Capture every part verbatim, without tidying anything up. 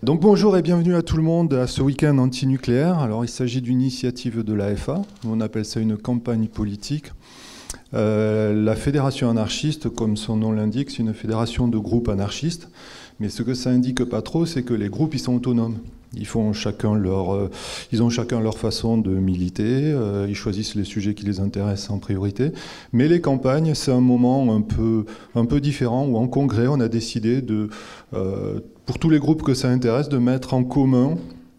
Donc bonjour et bienvenue à tout le monde à ce week-end anti-nucléaire. Alors il s'agit d'une initiative de l'A F A, on appelle ça une campagne politique. Euh, la fédération anarchiste, comme son nom l'indique, c'est une fédération de groupes anarchistes. Mais ce que ça indique pas trop, c'est que les groupes ils sont autonomes. Ils font chacun leur, euh, ils ont chacun leur façon de militer. Euh, ils choisissent les sujets qui les intéressent en priorité. Mais les campagnes, c'est un moment un peu, un peu différent où en congrès, on a décidé de, euh, pour tous les groupes que ça intéresse, de mettre en commun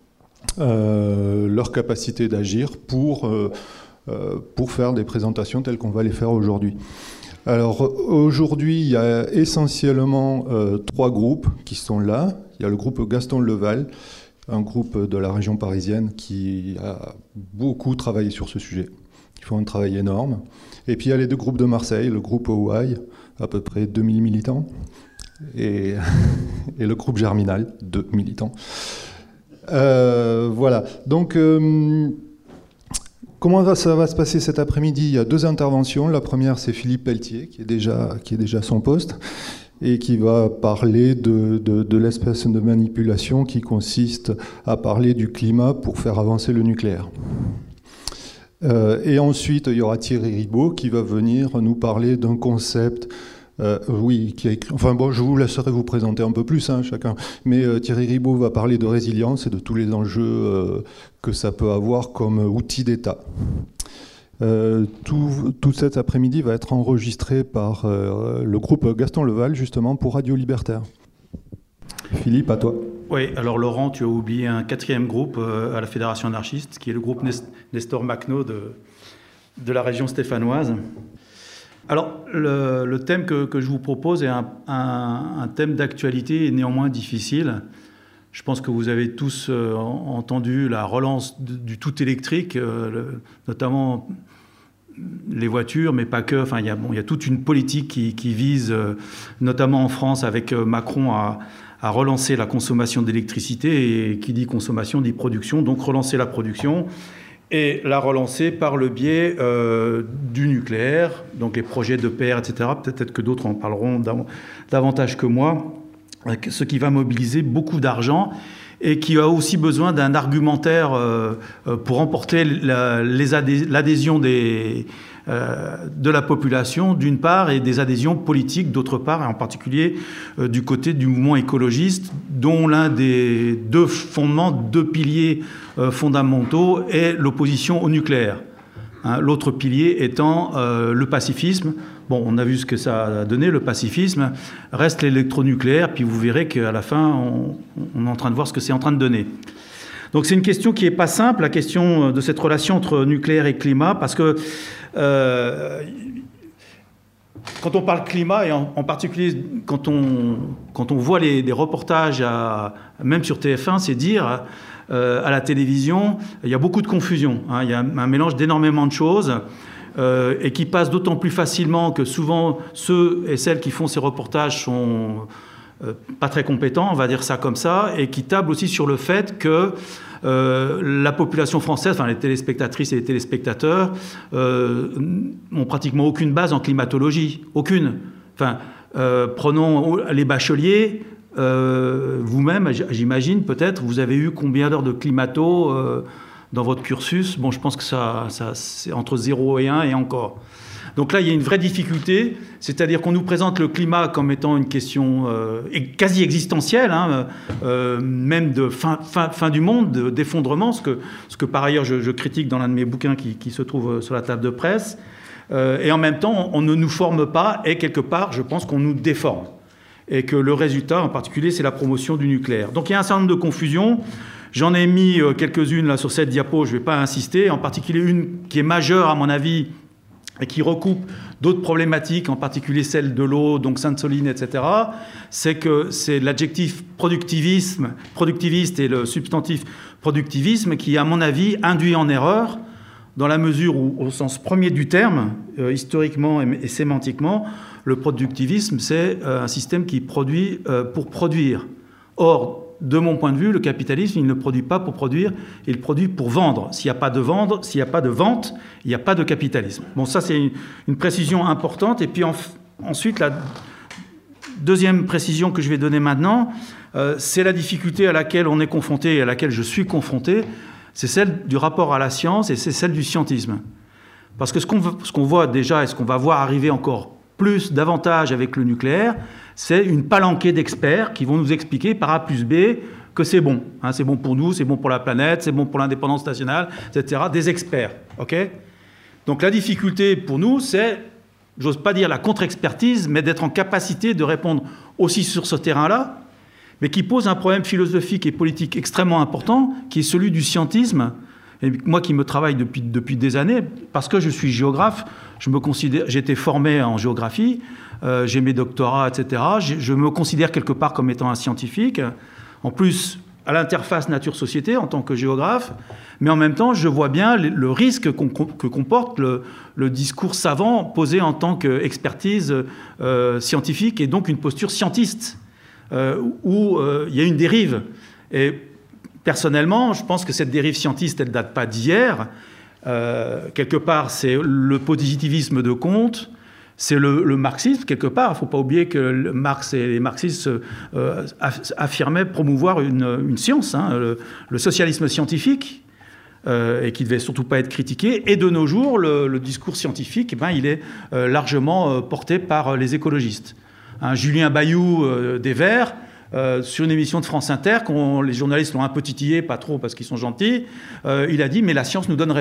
euh, leur capacité d'agir pour, euh, euh, pour faire des présentations telles qu'on va les faire aujourd'hui. Alors aujourd'hui, il y a essentiellement euh, trois groupes qui sont là. Il y a le groupe Gaston Leval, un groupe de la région parisienne qui a beaucoup travaillé sur ce sujet. Ils font un travail énorme. Et puis il y a les deux groupes de Marseille, le groupe O Y, à peu près deux mille militants, et, et le groupe Germinal, deux militants. Euh, voilà. Donc, euh, comment ça va se passer cet après-midi? Il y a deux interventions. La première, c'est Philippe Pelletier, qui est déjà, qui est déjà à son poste, et qui va parler de, de, de l'espèce de manipulation qui consiste à parler du climat pour faire avancer le nucléaire. Euh, et ensuite, il y aura Thierry Ribaud qui va venir nous parler d'un concept, euh, oui, qui a écrit, enfin bon, je vous laisserai vous présenter un peu plus, hein, chacun, mais euh, Thierry Ribaud va parler de résilience et de tous les enjeux euh, que ça peut avoir comme outil d'État. Euh, tout, tout cet après-midi va être enregistré par euh, le groupe Gaston Leval, justement, pour Radio Libertaire. Philippe, à toi. Oui, alors Laurent, tu as oublié un quatrième groupe euh, à la Fédération anarchiste, qui est le groupe Nest- Nestor Makhno de, de la région stéphanoise. Alors, le, le thème que, que je vous propose est un, un, un thème d'actualité et néanmoins difficile. Je pense que vous avez tous euh, entendu la relance de, du tout électrique, euh, le, notamment les voitures, mais pas que. Enfin, il y a, bon, il y a toute une politique qui, qui vise, euh, notamment en France, avec euh, Macron, à, à relancer la consommation d'électricité. Et qui dit consommation dit production, donc relancer la production et la relancer par le biais euh, du nucléaire, donc les projets d'E P R, et cetera. Peut-être que d'autres en parleront davantage que moi. Ce qui va mobiliser beaucoup d'argent et qui a aussi besoin d'un argumentaire euh, pour emporter la, les adhé- l'adhésion des, euh, de la population, d'une part, et des adhésions politiques, d'autre part, et en particulier euh, du côté du mouvement écologiste, dont l'un des deux fondements, deux piliers euh, fondamentaux est l'opposition au nucléaire. Hein, l'autre pilier étant euh, le pacifisme. Bon, on a vu ce que ça a donné, le pacifisme. Reste l'électronucléaire, puis vous verrez qu'à la fin, on, on est en train de voir ce que c'est en train de donner. Donc c'est une question qui n'est pas simple, la question de cette relation entre nucléaire et climat, parce que euh, quand on parle climat, et en, en particulier quand on, quand on voit les, des reportages, à, même sur T F un, c'est dire... Euh, à la télévision, il y a beaucoup de confusion. Hein, il y a un mélange d'énormément de choses euh, et qui passe d'autant plus facilement que souvent ceux et celles qui font ces reportages sont euh, pas très compétents, on va dire ça comme ça, et qui tablent aussi sur le fait que euh, la population française, enfin les téléspectatrices et les téléspectateurs, euh, n'ont pratiquement aucune base en climatologie, aucune. Enfin, euh, prenons les bacheliers. Euh, vous-même, j'imagine, peut-être, vous avez eu combien d'heures de climato euh, dans votre cursus? Bon, je pense que ça, ça, c'est entre zéro et un et encore. Donc là, il y a une vraie difficulté, c'est-à-dire qu'on nous présente le climat comme étant une question euh, quasi existentielle, hein, euh, même de fin, fin, fin du monde, de, d'effondrement, ce que, ce que par ailleurs je, je critique dans l'un de mes bouquins qui, qui se trouve sur la table de presse. Euh, et en même temps, on, on ne nous forme pas et quelque part, je pense qu'on nous déforme. Et que le résultat, en particulier, c'est la promotion du nucléaire. Donc il y a un certain nombre de confusions. J'en ai mis quelques-unes là sur cette diapo, je ne vais pas insister. En particulier une qui est majeure, à mon avis, et qui recoupe d'autres problématiques, en particulier celle de l'eau, donc Sainte-Soline, et cetera. C'est que c'est l'adjectif productivisme, productiviste et le substantif productivisme qui, à mon avis, induit en erreur, dans la mesure où, au sens premier du terme, euh, historiquement et, et sémantiquement, le productivisme, c'est euh, un système qui produit euh, pour produire. Or, de mon point de vue, le capitalisme, il ne produit pas pour produire, il produit pour vendre. S'il n'y a pas de vendre, s'il n'y a pas de vente, il n'y a pas de capitalisme. Bon, ça, c'est une, une précision importante. Et puis en, ensuite, la, deuxième précision que je vais donner maintenant, euh, c'est la difficulté à laquelle on est confronté et à laquelle je suis confronté, c'est celle du rapport à la science et c'est celle du scientisme. Parce que ce qu'on ce qu'on voit déjà et ce qu'on va voir arriver encore plus, davantage avec le nucléaire, c'est une palanquée d'experts qui vont nous expliquer par A plus B que c'est bon. Hein, c'est bon pour nous, c'est bon pour la planète, c'est bon pour l'indépendance nationale, et cetera. Des experts. Okay ? Donc la difficulté pour nous, c'est, j'ose pas dire la contre-expertise, mais d'être en capacité de répondre aussi sur ce terrain-là, mais qui pose un problème philosophique et politique extrêmement important, qui est celui du scientisme. Et moi qui me travaille depuis, depuis des années, parce que je suis géographe, je me considère, j'ai été formé en géographie, euh, j'ai mes doctorats, et cetera. Je, je me considère quelque part comme étant un scientifique. En plus, à l'interface nature-société en tant que géographe, mais en même temps, je vois bien le risque qu'on, que comporte le, le discours savant posé en tant qu'expertise euh, scientifique et donc une posture scientiste, euh, où euh, il y a une dérive. Et personnellement, je pense que cette dérive scientiste, elle ne date pas d'hier. Euh, quelque part, c'est le positivisme de Comte, c'est le, le marxisme, quelque part. Il ne faut pas oublier que le Marx et les marxistes euh, affirmaient promouvoir une, une science, hein, le, le socialisme scientifique, euh, et qui ne devait surtout pas être critiqué. Et de nos jours, le, le discours scientifique, eh ben, il est euh, largement euh, porté par les écologistes. Hein, Julien Bayou euh, des Verts, Euh, sur une émission de France Inter, quand les journalistes l'ont un peu titillé, pas trop parce qu'ils sont gentils, euh, il a dit « mais la science nous donne raison ».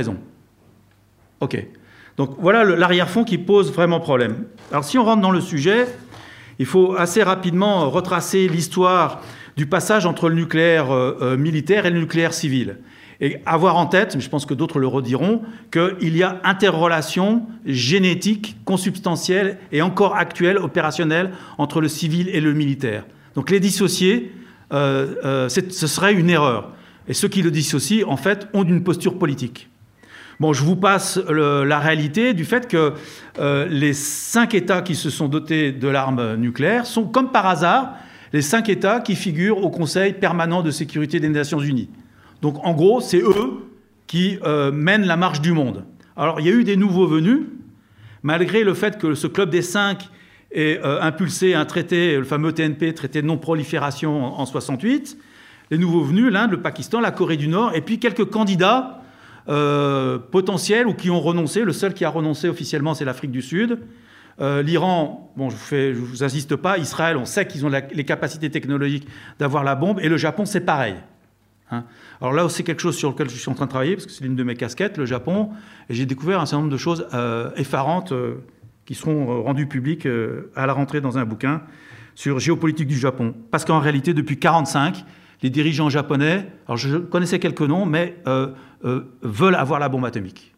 OK. Donc voilà l'arrière-fond qui pose vraiment problème. Alors si on rentre dans le sujet, il faut assez rapidement retracer l'histoire du passage entre le nucléaire euh, militaire et le nucléaire civil. Et avoir en tête, mais je pense que d'autres le rediront, qu'il y a interrelation génétique, consubstantielle et encore actuelle, opérationnelle, entre le civil et le militaire. Donc les dissocier, euh, euh, ce serait une erreur. Et ceux qui le dissocient, en fait, ont une posture politique. Bon, je vous passe le, la réalité du fait que euh, les cinq États qui se sont dotés de l'arme nucléaire sont, comme par hasard, les cinq États qui figurent au Conseil permanent de sécurité des Nations Unies. Donc, en gros, c'est eux qui euh, mènent la marche du monde. Alors, il y a eu des nouveaux venus, malgré le fait que ce club des cinq et euh, impulsé un traité, le fameux T N P, traité de non-prolifération en, en soixante-huit, les nouveaux venus, l'Inde, le Pakistan, la Corée du Nord, et puis quelques candidats euh, potentiels ou qui ont renoncé. Le seul qui a renoncé officiellement, c'est l'Afrique du Sud. Euh, L'Iran, bon, je ne vous, vous insiste pas. Israël, on sait qu'ils ont la, les capacités technologiques d'avoir la bombe. Et le Japon, c'est pareil. Hein. Alors là, c'est quelque chose sur lequel je suis en train de travailler, parce que c'est l'une de mes casquettes, le Japon. Et j'ai découvert un certain nombre de choses euh, effarantes euh, qui seront rendues publiques euh, à la rentrée dans un bouquin sur géopolitique du Japon. Parce qu'en réalité, depuis mille neuf cent quarante-cinq, les dirigeants japonais, alors je connaissais quelques noms, mais euh, euh, veulent avoir la bombe atomique.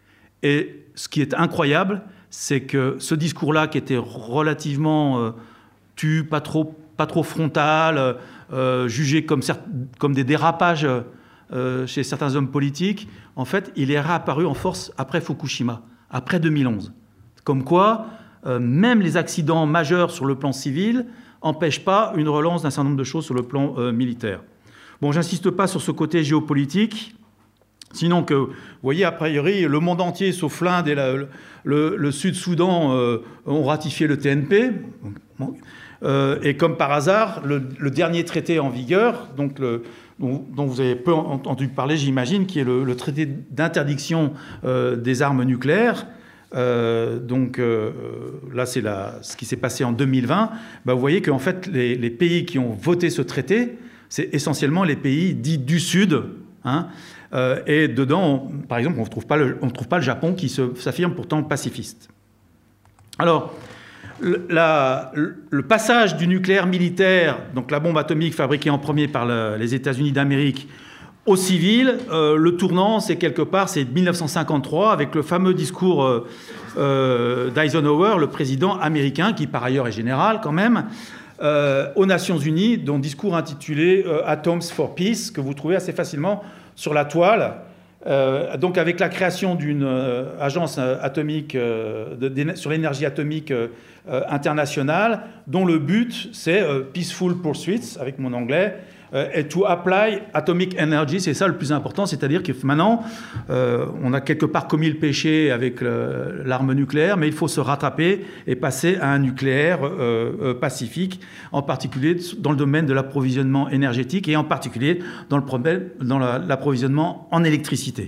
Et ce qui est incroyable, c'est que ce discours-là, qui était relativement euh, tu, pas trop, pas trop frontal, euh, jugé comme, comme des dérapages euh, chez certains hommes politiques, en fait, il est réapparu en force après Fukushima, après deux mille onze. Comme quoi, euh, même les accidents majeurs sur le plan civil n'empêchent pas une relance d'un certain nombre de choses sur le plan euh, militaire. Bon, j'insiste pas sur ce côté géopolitique, sinon que, vous voyez, a priori, le monde entier, sauf l'Inde et la, le, le, le Sud-Soudan, euh, ont ratifié le T N P. Bon, euh, et comme par hasard, le, le dernier traité en vigueur, donc le, dont, dont vous avez peu entendu parler, j'imagine, qui est le, le traité d'interdiction euh, des armes nucléaires, Euh, donc euh, là, c'est la, ce qui s'est passé en deux mille vingt. Bah, vous voyez qu'en fait, les, les pays qui ont voté ce traité, c'est essentiellement les pays dits du Sud. Hein, euh, et dedans, on, par exemple, on ne trouve pas le, on trouve pas le Japon qui se, s'affirme pourtant pacifiste. Alors, le, la, le passage du nucléaire militaire, donc la bombe atomique fabriquée en premier par le, les États-Unis d'Amérique, au civil, euh, le tournant, c'est quelque part, c'est mille neuf cent cinquante-trois, avec le fameux discours euh, euh, d'Eisenhower, le président américain, qui par ailleurs est général quand même, euh, aux Nations Unies, dont discours intitulé euh, « Atoms for Peace », que vous trouvez assez facilement sur la toile. Euh, donc avec la création d'une euh, agence atomique euh, de, de, sur l'énergie atomique euh, internationale, dont le but, c'est euh, « Peaceful Pursuits », avec mon anglais, et to apply atomic energy, c'est ça le plus important, c'est-à-dire que maintenant, euh, on a quelque part commis le péché avec l'arme nucléaire, mais il faut se rattraper et passer à un nucléaire euh, euh, pacifique, en particulier dans le domaine de l'approvisionnement énergétique et en particulier dans le problème, dans l'approvisionnement en électricité.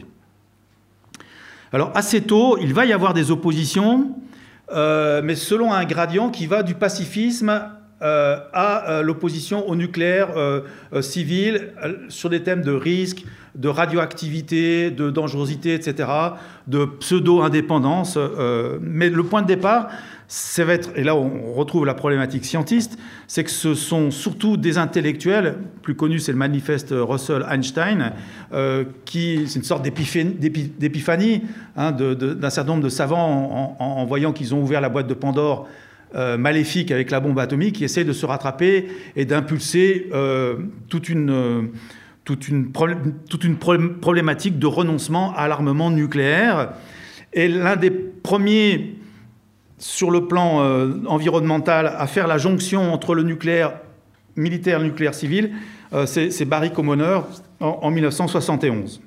Alors assez tôt, il va y avoir des oppositions, euh, mais selon un gradient qui va du pacifisme Euh, à euh, l'opposition au nucléaire euh, euh, civil euh, sur des thèmes de risque, de radioactivité, de dangerosité, et cetera, de pseudo-indépendance. Euh, mais le point de départ, ça va être, et là on retrouve la problématique scientiste, c'est que ce sont surtout des intellectuels, plus connu c'est le manifeste Russell-Einstein, euh, qui c'est une sorte d'épiphanie hein, de, de, d'un certain nombre de savants en, en, en voyant qu'ils ont ouvert la boîte de Pandore Euh, maléfique avec la bombe atomique, qui essaie de se rattraper et d'impulser euh, toute une, euh, toute une, toute une problématique de renoncement à l'armement nucléaire. Et l'un des premiers, sur le plan euh, environnemental, à faire la jonction entre le nucléaire militaire et le nucléaire civil, euh, c'est Barry Commoner en, en mille neuf cent soixante et onze.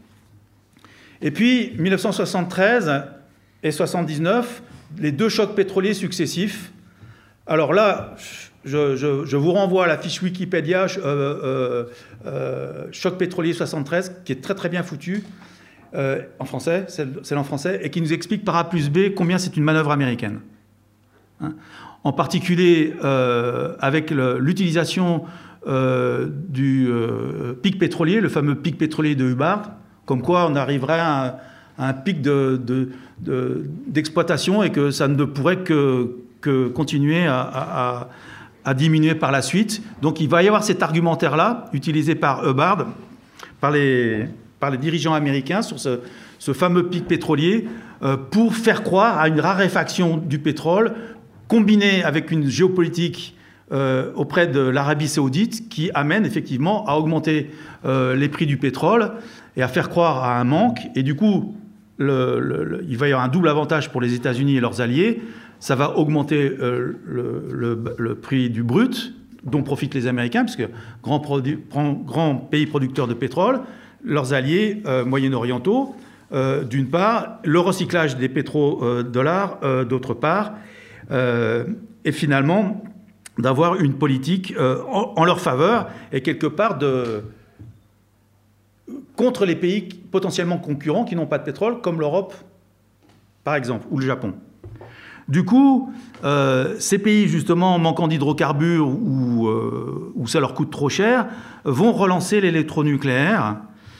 Et puis, mille neuf cent soixante-treize et soixante-dix-neuf, les deux chocs pétroliers successifs. Alors là, je, je, je vous renvoie à la fiche Wikipédia euh, euh, euh, choc pétrolier soixante-treize, qui est très très bien foutue, euh, en français, celle en français, et qui nous explique par A plus B combien c'est une manœuvre américaine. Hein, en particulier euh, avec l'utilisation euh, du euh, pic pétrolier, le fameux pic pétrolier de Hubbard, comme quoi on arriverait à un, à un pic de, de, de, d'exploitation et que ça ne pourrait que que continuer à, à, à diminuer par la suite. Donc il va y avoir cet argumentaire-là, utilisé par Hubbard, par les, par les dirigeants américains, sur ce, ce fameux pic pétrolier, euh, pour faire croire à une raréfaction du pétrole, combinée avec une géopolitique euh, auprès de l'Arabie saoudite, qui amène effectivement à augmenter euh, les prix du pétrole et à faire croire à un manque. Et du coup, le, le, le, il va y avoir un double avantage pour les États-Unis et leurs alliés. Ça va augmenter euh, le, le, le prix du brut, dont profitent les Américains, puisque grand, grand pays producteur de pétrole, leurs alliés euh, moyen-orientaux, euh, d'une part, le recyclage des pétrodollars, euh, d'autre part, euh, et finalement d'avoir une politique euh, en, en leur faveur et quelque part de, contre les pays potentiellement concurrents qui n'ont pas de pétrole, comme l'Europe, par exemple, ou le Japon. Du coup, euh, ces pays, justement, manquant d'hydrocarbures ou, euh, ou ça leur coûte trop cher, vont relancer l'électronucléaire.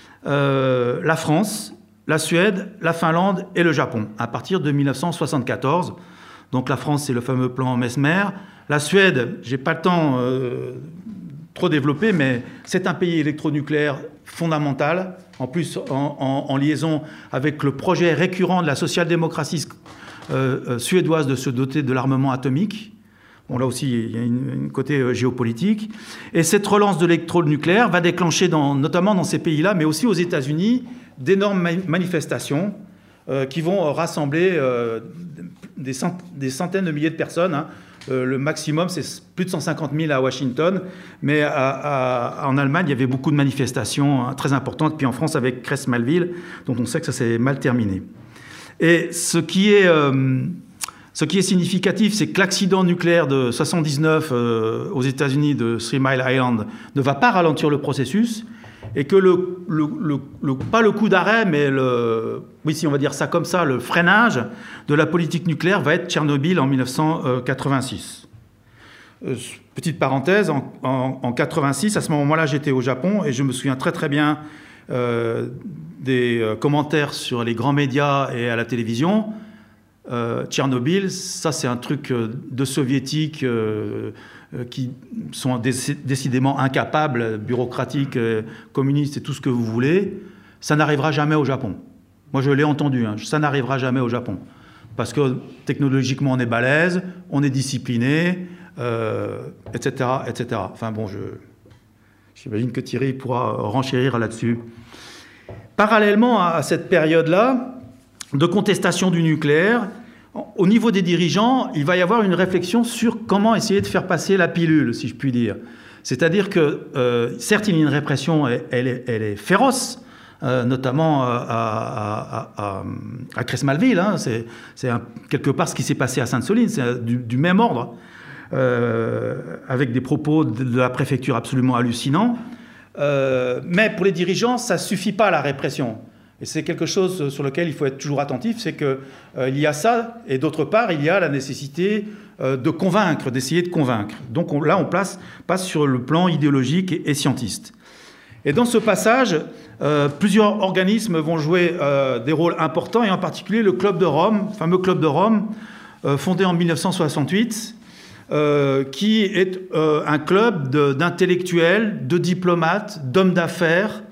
Euh, la France, la Suède, la Finlande et le Japon, à partir de mille neuf cent soixante-quatorze. Donc la France, c'est le fameux plan Mesmer. La Suède, j'ai pas le temps euh, trop développé, mais c'est un pays électronucléaire fondamental, en plus en, en, en liaison avec le projet récurrent de la social-démocratie Euh, suédoise de se doter de l'armement atomique. Bon, là aussi, il y a une, une côté euh, géopolitique. Et cette relance de l'électronucléaire va déclencher, dans, notamment dans ces pays-là, mais aussi aux États-Unis, d'énormes ma manifestations euh, qui vont rassembler euh, des, cent des centaines de milliers de personnes. Hein. Euh, le maximum, c'est plus de cent cinquante mille à Washington. Mais à, à, en Allemagne, il y avait beaucoup de manifestations hein, très importantes. Puis en France, avec Kress-Malville, dont on sait que ça s'est mal terminé. Et ce qui est, euh, ce qui est significatif, c'est que l'accident nucléaire de soixante-dix-neuf euh, aux États-Unis de Three Mile Island ne va pas ralentir le processus et que le, le, le, le, pas le coup d'arrêt, mais le, oui, si on va dire ça comme ça, le freinage de la politique nucléaire va être Tchernobyl en mille neuf cent quatre-vingt-six. Euh, petite parenthèse, en, en, en quatre-vingt-six, à ce moment-là, j'étais au Japon et je me souviens très très bien euh, des euh, commentaires sur les grands médias et à la télévision. Euh, Tchernobyl, ça c'est un truc euh, de soviétiques euh, euh, qui sont décidément incapables, bureaucratiques, euh, communistes et tout ce que vous voulez. Ça n'arrivera jamais au Japon. Moi je l'ai entendu, hein, ça n'arrivera jamais au Japon. Parce que technologiquement on est balèze, on est discipliné, euh, et cetera, et cetera. Enfin bon, je... J'imagine que Thierry pourra renchérir là-dessus. Parallèlement à cette période-là de contestation du nucléaire, au niveau des dirigeants, il va y avoir une réflexion sur comment essayer de faire passer la pilule, si je puis dire. C'est-à-dire que, euh, certes, il y a une répression, elle, elle, est, elle est féroce, euh, notamment à, à, à, à Cresmalville. Hein, c'est quelque part ce qui s'est passé à Sainte-Soline, c'est du, du même ordre, euh, avec des propos de, de la préfecture absolument hallucinants. Euh, mais pour les dirigeants, ça ne suffit pas, la répression. Et c'est quelque chose sur lequel il faut être toujours attentif, c'est qu'il euh, y a ça, et d'autre part, il y a la nécessité euh, de convaincre, d'essayer de convaincre. Donc on, là, on place, passe sur le plan idéologique et, et scientiste. Et dans ce passage, euh, plusieurs organismes vont jouer euh, des rôles importants, et en particulier le Club de Rome, le fameux Club de Rome, euh, fondé en mille neuf cent soixante-huit, euh, qui est euh, un club d'intellectuels, de, de diplomates, d'hommes d'affaires,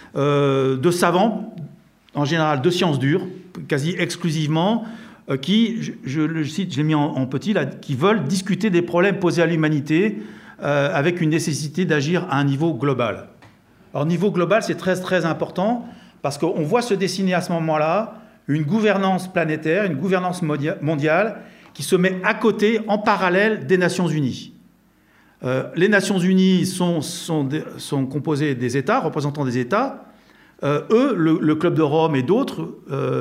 euh, de savants, en général de sciences dures, quasi exclusivement, euh, qui, je, je le cite, je l'ai mis en, en petit, là, qui veulent discuter des problèmes posés à l'humanité euh, avec une nécessité d'agir à un niveau global. Alors, niveau global, c'est très, très important, parce qu'on voit se dessiner à ce moment-là une gouvernance planétaire, une gouvernance mondiale, qui se met à côté, en parallèle, des Nations Unies. Euh, les Nations Unies sont, sont, sont composées des États, représentants des États. Euh, eux, le, le Club de Rome et d'autres, euh,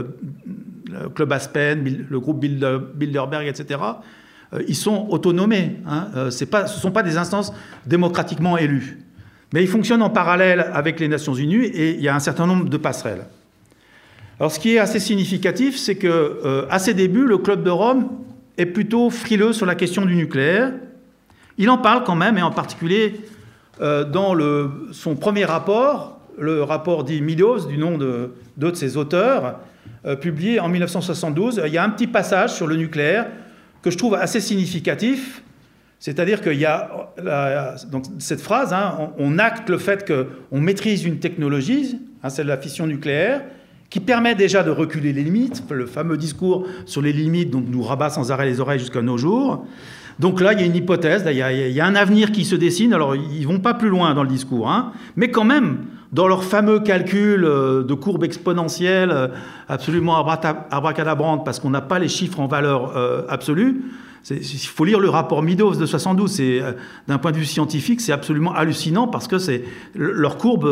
le Club Aspen, le groupe Bilderberg, et cetera, euh, ils sont autonomés. Hein, euh, c'est pas, ce ne sont pas des instances démocratiquement élues. Mais ils fonctionnent en parallèle avec les Nations Unies et il y a un certain nombre de passerelles. Alors, ce qui est assez significatif, c'est qu'à euh, ses débuts, le Club de Rome est plutôt frileux sur la question du nucléaire. Il en parle quand même, et en particulier euh, dans le, son premier rapport, le rapport dit Meadows, du nom de deux de ses auteurs, euh, publié en mille neuf cent soixante-douze. Il y a un petit passage sur le nucléaire que je trouve assez significatif. C'est-à-dire qu'il y a la, donc cette phrase, hein, on, on acte le fait qu'on maîtrise une technologie, hein, c'est la fission nucléaire, qui permet déjà de reculer les limites, le fameux discours sur les limites dont nous rabat sans arrêt les oreilles jusqu'à nos jours. Donc là, il y a une hypothèse, il y a, il y a un avenir qui se dessine. Alors, ils ne vont pas plus loin dans le discours, hein, mais quand même, dans leur fameux calcul de courbe exponentielle absolument abracadabrantes, parce qu'on n'a pas les chiffres en valeur euh, absolue, il faut lire le rapport Meadows de soixante-douze. D'un point de vue scientifique, c'est absolument hallucinant, parce que leurs courbes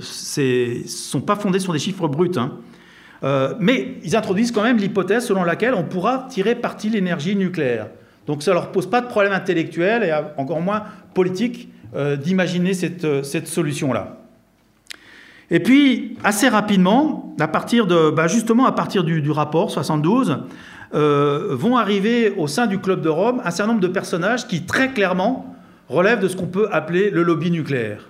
ne sont pas fondées sur des chiffres bruts. Hein. Euh, mais ils introduisent quand même l'hypothèse selon laquelle on pourra tirer parti de l'énergie nucléaire. Donc ça ne leur pose pas de problème intellectuel et encore moins politique euh, d'imaginer cette, cette solution-là. Et puis, assez rapidement, à partir de, bah justement à partir du, du rapport soixante-douze, euh, vont arriver au sein du Club de Rome un certain nombre de personnages qui, très clairement, relèvent de ce qu'on peut appeler le lobby nucléaire.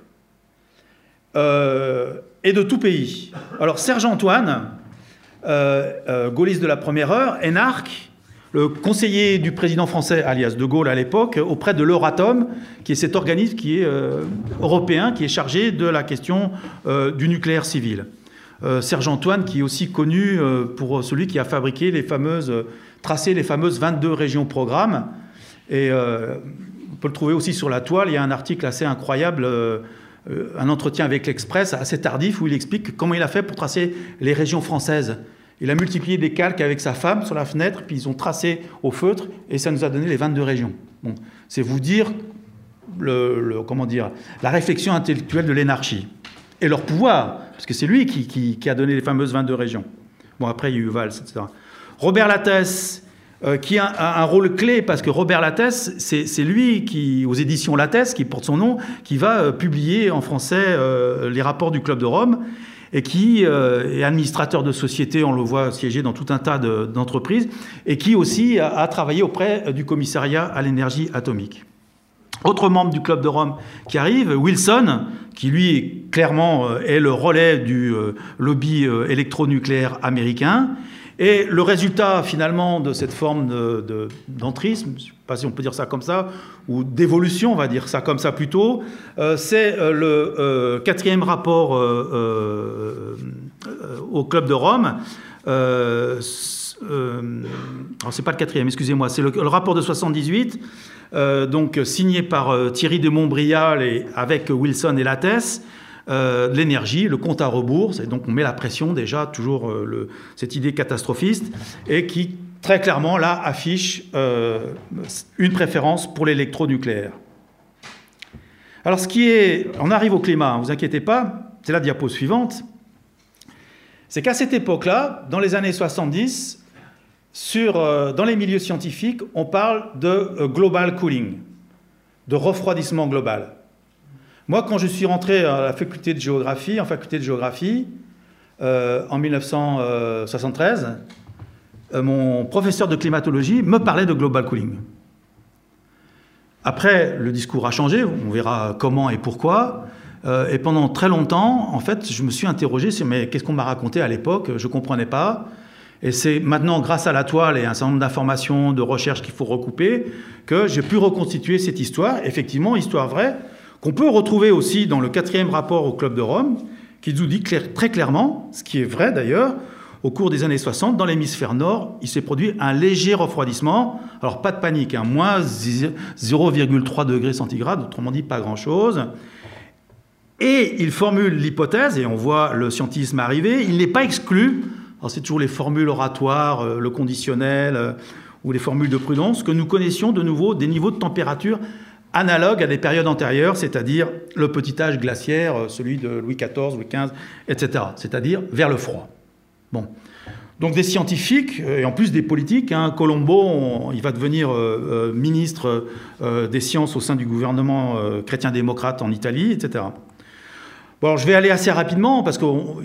Euh, et de tout pays. Alors, Serge Antoine, euh, euh, gaulliste de la première heure, énarque, le conseiller du président français, alias De Gaulle à l'époque, auprès de l'Euratom, qui est cet organisme qui est euh, européen, qui est chargé de la question euh, du nucléaire civil. Euh, Serge Antoine, qui est aussi connu euh, pour celui qui a fabriqué les fameuses, euh, tracé les fameuses vingt-deux régions programmes. Et euh, on peut le trouver aussi sur la toile. Il y a un article assez incroyable, euh, euh, un entretien avec l'Express, assez tardif, où il explique comment il a fait pour tracer les régions françaises. Il a multiplié des calques avec sa femme sur la fenêtre, puis ils ont tracé au feutre, et ça nous a donné les vingt-deux régions. Bon, c'est vous dire, le, le, comment dire la réflexion intellectuelle de l'énarchie. Et leur pouvoir, parce que c'est lui qui, qui, qui a donné les fameuses vingt-deux régions. Bon, après, il y a eu Valls, et cetera. Robert Lattès, euh, qui a un, a un rôle clé, parce que Robert Lattès, c'est lui, qui, aux éditions Lattès, qui porte son nom, qui va euh, publier en français euh, les rapports du Club de Rome, et qui euh, est administrateur de société, on le voit siéger dans tout un tas d'entreprises, et qui aussi a, a travaillé auprès du commissariat à l'énergie atomique. Autre membre du Club de Rome qui arrive, Wilson, qui lui, clairement, est le relais du euh, lobby euh, électronucléaire américain. Et le résultat, finalement, de cette forme d'entrisme, de, de, je ne sais pas si on peut dire ça comme ça, ou d'évolution, on va dire ça comme ça plutôt, euh, c'est euh, le euh, quatrième rapport euh, euh, euh, au Club de Rome. Euh, euh, alors, c'est pas le quatrième, excusez-moi, c'est le, le rapport de soixante-dix-huit, euh, donc signé par euh, Thierry de Montbrial et avec Wilson et Lattès. Euh, l'énergie, le compte à rebours, et donc on met la pression déjà, toujours euh, le, cette idée catastrophiste, et qui très clairement là affiche euh, une préférence pour l'électronucléaire. Alors, ce qui est... On arrive au climat, ne vous inquiétez pas, c'est la diapo suivante. C'est qu'à cette époque-là, dans les années soixante-dix, sur, euh, dans les milieux scientifiques, on parle de euh, global cooling, de refroidissement global. Moi, quand je suis rentré à la faculté de géographie, en faculté de géographie, euh, en mille neuf cent soixante-treize, euh, mon professeur de climatologie me parlait de global cooling. Après, le discours a changé, on verra comment et pourquoi. Euh, et pendant très longtemps, en fait, je me suis interrogé sur mais qu'est-ce qu'on m'a raconté à l'époque, je ne comprenais pas. Et c'est maintenant, grâce à la toile et un certain nombre d'informations, de recherches qu'il faut recouper, que j'ai pu reconstituer cette histoire, effectivement, histoire vraie, qu'on peut retrouver aussi dans le quatrième rapport au Club de Rome, qui nous dit clair, très clairement, ce qui est vrai d'ailleurs, au cours des années soixante, dans l'hémisphère nord, il s'est produit un léger refroidissement. Alors, pas de panique, hein, moins zéro virgule trois degrés centigrades, autrement dit, pas grand-chose. Et il formule l'hypothèse, et on voit le scientisme arriver, il n'est pas exclu, alors c'est toujours les formules oratoires, euh, le conditionnel, euh, ou les formules de prudence, que nous connaissions de nouveau des niveaux de température analogues à des périodes antérieures, c'est-à-dire le petit âge glaciaire, euh, celui de Louis quatorze, Louis quinze, et cetera, c'est-à-dire vers le froid. Bon. Donc des scientifiques, et en plus des politiques, hein, Colombo, on, il va devenir euh, euh, ministre euh, des sciences au sein du gouvernement euh, chrétien-démocrate en Italie, et cetera. Bon, alors je vais aller assez rapidement parce qu'il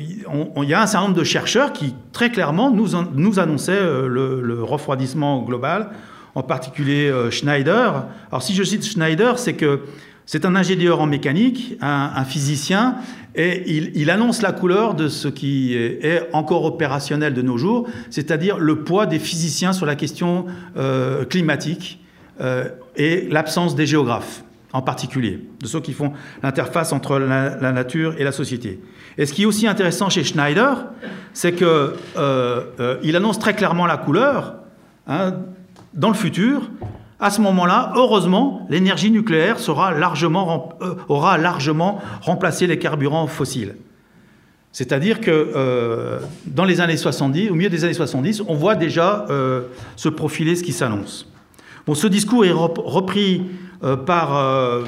y a un certain nombre de chercheurs qui, très clairement, nous, nous annonçaient le, le refroidissement global, en particulier euh, Schneider. Alors, si je cite Schneider, c'est que c'est un ingénieur en mécanique, un, un physicien, et il, il annonce la couleur de ce qui est, est encore opérationnel de nos jours, c'est-à-dire le poids des physiciens sur la question euh, climatique euh, et l'absence des géographes, en particulier, de ceux qui font l'interface entre la, la nature et la société. Et ce qui est aussi intéressant chez Schneider, c'est qu'il euh, euh, annonce très clairement la couleur, hein, dans le futur. À ce moment-là, heureusement, l'énergie nucléaire sera largement, euh, aura largement remplacé les carburants fossiles. C'est-à-dire que euh, dans les années soixante-dix, au milieu des années soixante-dix, on voit déjà euh, se profiler ce qui s'annonce. Bon, ce discours est repris Euh, par euh,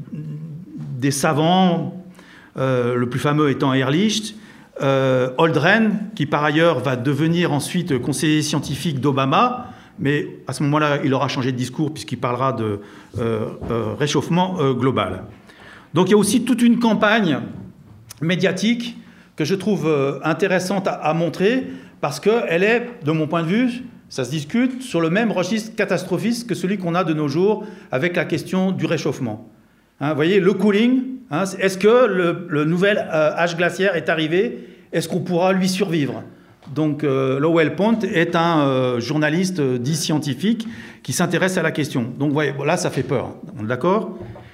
des savants, euh, le plus fameux étant Ehrlich, euh, Holdren, qui par ailleurs va devenir ensuite conseiller scientifique d'Obama, mais à ce moment-là, il aura changé de discours puisqu'il parlera de euh, euh, réchauffement euh, global. Donc il y a aussi toute une campagne médiatique que je trouve euh, intéressante à, à montrer parce qu'elle est, de mon point de vue, ça se discute sur le même registre catastrophiste que celui qu'on a de nos jours avec la question du réchauffement. Hein, vous voyez, le cooling, hein, est-ce que le, le nouvel euh, âge glaciaire est arrivé? Est-ce qu'on pourra lui survivre? Donc, euh, Lowell Pont est un euh, journaliste euh, dit scientifique qui s'intéresse à la question. Donc, vous voyez, là, ça fait peur. On est d'accord?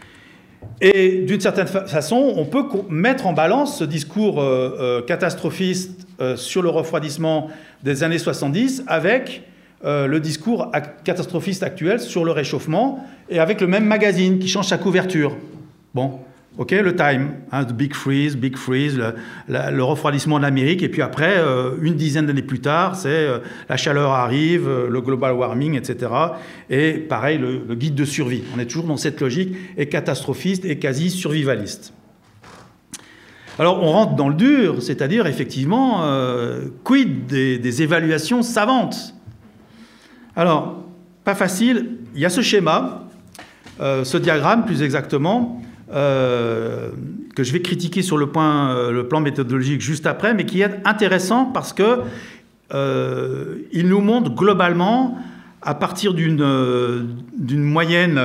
Et d'une certaine fa façon, on peut mettre en balance ce discours euh, euh, catastrophiste euh, sur le refroidissement des années soixante-dix avec euh, le discours catastrophiste actuel sur le réchauffement et avec le même magazine qui change sa couverture. Bon, ok, le Time, hein, Big Freeze, Big Freeze, le, la, le refroidissement de l'Amérique, et puis après, euh, une dizaine d'années plus tard, c'est euh, la chaleur arrive, euh, le global warming, et cetera. Et pareil, le, le guide de survie. On est toujours dans cette logique et catastrophiste et quasi survivaliste. Alors, on rentre dans le dur, c'est-à-dire, effectivement, euh, quid des, des évaluations savantes? Alors, pas facile, il y a ce schéma, euh, ce diagramme, plus exactement, euh, que je vais critiquer sur le, point, euh, le plan méthodologique juste après, mais qui est intéressant parce que euh, il nous montre globalement, à partir d'une euh, d'une moyenne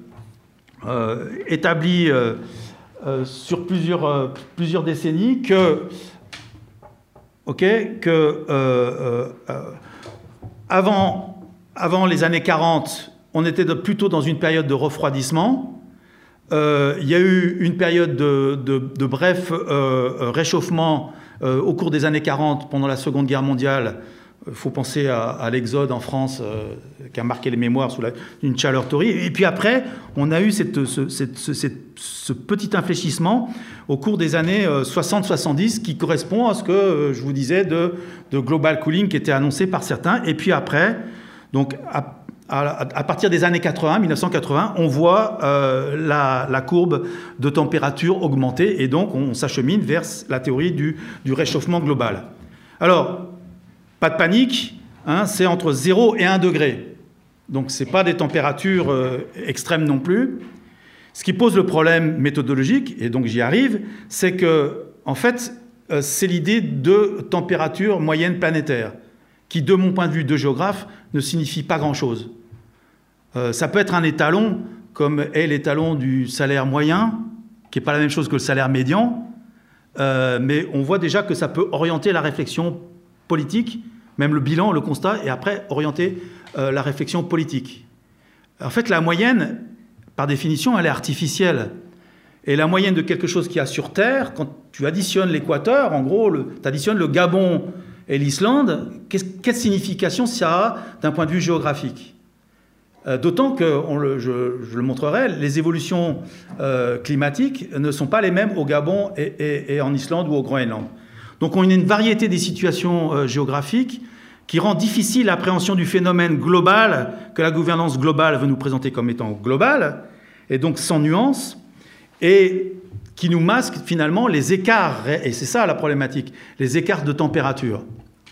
euh, établie euh, Euh, sur plusieurs, euh, plusieurs décennies que, okay, que euh, euh, euh, avant, avant les années quarante, on était de, plutôt dans une période de refroidissement. Euh, il y a eu une période de, de, de bref euh, réchauffement euh, au cours des années quarante, pendant la Seconde Guerre mondiale. Il faut penser à, à l'exode en France euh, qui a marqué les mémoires sous la, une chaleur torride. Et puis après, on a eu cette, ce, cette, ce, cette, ce petit infléchissement au cours des années soixante soixante-dix qui correspond à ce que euh, je vous disais de, de global cooling qui était annoncé par certains. Et puis après, donc, à, à, à partir des années quatre-vingts, mille neuf cent quatre-vingts, on voit euh, la, la courbe de température augmenter et donc on s'achemine vers la théorie du, du réchauffement global. Alors, pas de panique, hein, c'est entre zéro et un degré. Donc, ce n'est pas des températures euh, extrêmes non plus. Ce qui pose le problème méthodologique, et donc j'y arrive, c'est que, en fait, euh, c'est l'idée de température moyenne planétaire, qui, de mon point de vue de géographe, ne signifie pas grand-chose. Euh, ça peut être un étalon, comme est l'étalon du salaire moyen, qui n'est pas la même chose que le salaire médian, euh, mais on voit déjà que ça peut orienter la réflexion politique, même le bilan, le constat, et après orienter euh, la réflexion politique. En fait, la moyenne, par définition, elle est artificielle. Et la moyenne de quelque chose qu'il y a sur Terre, quand tu additionnes l'équateur, en gros, tu additionnes le Gabon et l'Islande, quelle signification ça a d'un point de vue géographique? euh, D'autant que, on le, je, je le montrerai, les évolutions euh, climatiques ne sont pas les mêmes au Gabon et, et, et en Islande ou au Groenland. Donc on a une variété des situations euh, géographiques qui rend difficile l'appréhension du phénomène global que la gouvernance globale veut nous présenter comme étant global, et donc sans nuance, et qui nous masque finalement les écarts, et c'est ça la problématique, les écarts de température.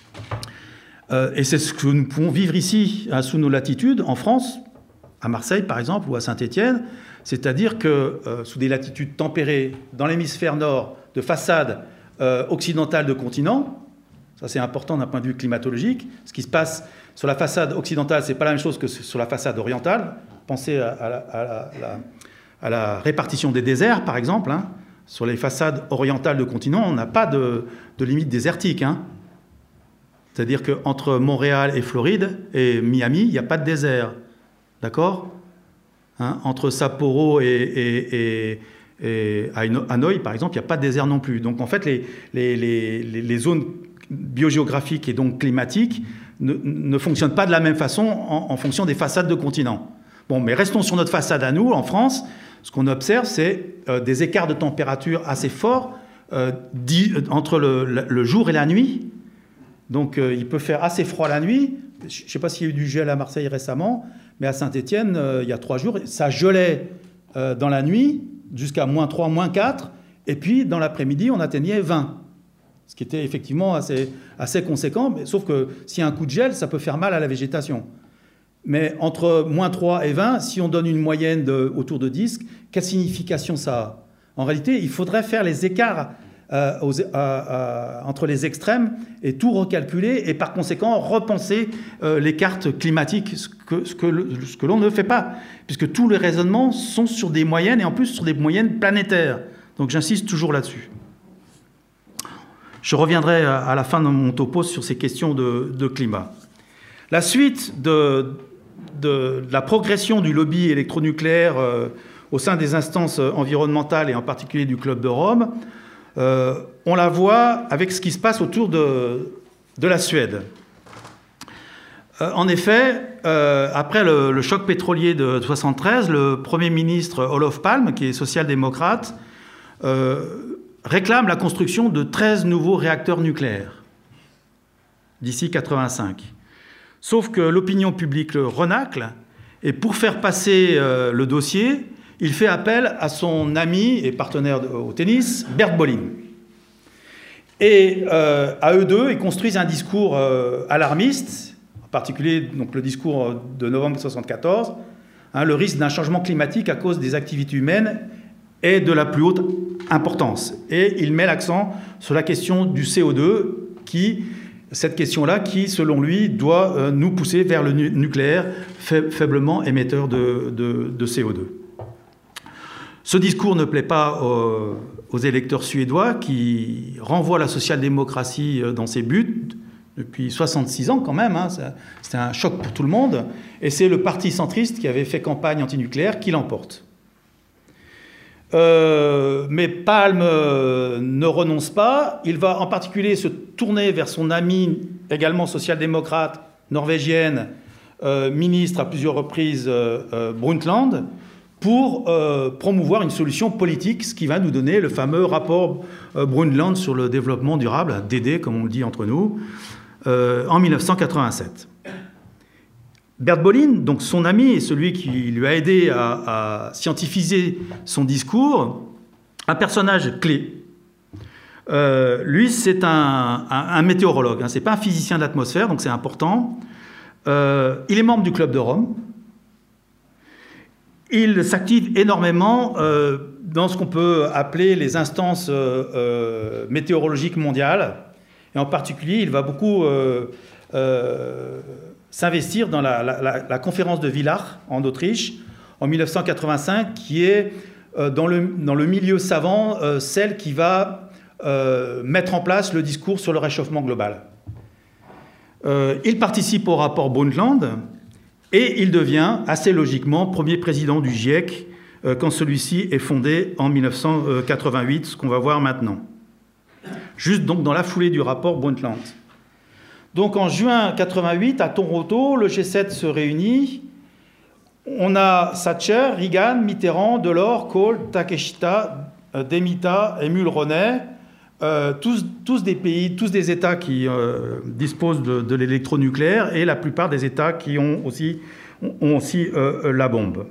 Euh, et c'est ce que nous pouvons vivre ici, hein, sous nos latitudes, en France, à Marseille par exemple, ou à Saint-Étienne, c'est-à-dire que euh, sous des latitudes tempérées, dans l'hémisphère nord, de façade euh, occidentale de continent, ça c'est important d'un point de vue climatologique, ce qui se passe sur la façade occidentale, c'est pas la même chose que sur la façade orientale. Pensez à, à, la, à, la, à la répartition des déserts, par exemple, hein. Sur les façades orientales de continent, on n'a pas de, de limite désertique, hein. C'est-à-dire qu'entre Montréal et Floride et Miami, il n'y a pas de désert. D'accord, hein, entre Sapporo et, et, et, et Hanoï, par exemple, il n'y a pas de désert non plus. Donc, en fait, les, les, les, les zones biogéographiques et donc climatiques ne, ne fonctionnent pas de la même façon en, en fonction des façades de continents. Bon, mais restons sur notre façade à nous, en France. Ce qu'on observe, c'est euh, des écarts de température assez forts euh, dit, entre le, le jour et la nuit. Donc, euh, il peut faire assez froid la nuit. Je ne sais pas s'il y a eu du gel à Marseille récemment, mais à Saint-Étienne, euh, il y a trois jours, ça gelait euh, dans la nuit jusqu'à moins trois, moins quatre, et puis dans l'après-midi, on atteignait vingt. Ce qui était effectivement assez, assez conséquent, mais, sauf que s'il y a un coup de gel, ça peut faire mal à la végétation. Mais entre moins trois et vingt, si on donne une moyenne de, autour de dix, quelle signification ça a? En réalité, il faudrait faire les écarts euh, aux, euh, euh, entre les extrêmes et tout recalculer et par conséquent repenser euh, les cartes climatiques, ce que, ce que, le, ce que l'on ne fait pas, puisque tous les raisonnements sont sur des moyennes et en plus sur des moyennes planétaires. Donc j'insiste toujours là-dessus. Je reviendrai à la fin de mon topo sur ces questions de, de climat. La suite de, de, de la progression du lobby électronucléaire euh, au sein des instances environnementales et en particulier du Club de Rome, euh, on la voit avec ce qui se passe autour de, de la Suède. Euh, en effet, euh, après le, le choc pétrolier de soixante-treize, le Premier ministre Olof Palme, qui est social-démocrate, euh, réclame la construction de treize nouveaux réacteurs nucléaires d'ici quatre-vingt-cinq. Sauf que l'opinion publique le renacle, et pour faire passer euh, le dossier, il fait appel à son ami et partenaire de, au tennis, Bert Bolin. Et euh, à eux deux, ils construisent un discours euh, alarmiste, en particulier donc, le discours de novembre mille neuf cent soixante-quatorze, hein, le risque d'un changement climatique à cause des activités humaines est de la plus haute importance. Et il met l'accent sur la question du C O deux, qui, cette question-là qui, selon lui, doit euh, nous pousser vers le nu- nucléaire faiblement émetteur de, de, de C O deux. Ce discours ne plaît pas aux, aux électeurs suédois qui renvoient la social-démocratie dans ses buts depuis soixante-six ans quand même. Hein, c'était un choc pour tout le monde. Et c'est le parti centriste qui avait fait campagne antinucléaire qui l'emporte. Euh, mais Palme euh, ne renonce pas. Il va en particulier se tourner vers son amie, également social-démocrate, norvégienne, euh, ministre à plusieurs reprises, euh, euh, Brundtland, pour euh, promouvoir une solution politique, ce qui va nous donner le fameux rapport euh, Brundtland sur le développement durable, D D, comme on le dit entre nous, euh, en mille neuf cent quatre-vingt-sept. Bert Bolin, donc son ami et celui qui lui a aidé à, à scientifiser son discours, un personnage clé. Euh, lui, c'est un, un, un météorologue, hein, c'est pas un physicien de l'atmosphère, donc c'est important. Euh, il est membre du Club de Rome. Il s'active énormément euh, dans ce qu'on peut appeler les instances euh, euh, météorologiques mondiales. Et en particulier, il va beaucoup euh, euh, s'investir dans la, la, la, la conférence de Villach en Autriche en mille neuf cent quatre-vingt-cinq, qui est euh, dans, le, dans le milieu savant euh, celle qui va euh, mettre en place le discours sur le réchauffement global. Euh, il participe au rapport Brundtland et il devient assez logiquement premier président du GIEC euh, quand celui-ci est fondé en mille neuf cent quatre-vingt-huit, ce qu'on va voir maintenant. Juste donc dans la foulée du rapport Brundtland. Donc en juin quatre-vingt-huit, à Toronto, le G sept se réunit. On a Thatcher, Reagan, Mitterrand, Delors, Kohl, Takeshita, Demita et Mulroney, euh, tous, tous des pays, tous des États qui euh, disposent de, de l'électronucléaire et la plupart des États qui ont aussi, ont aussi euh, la bombe.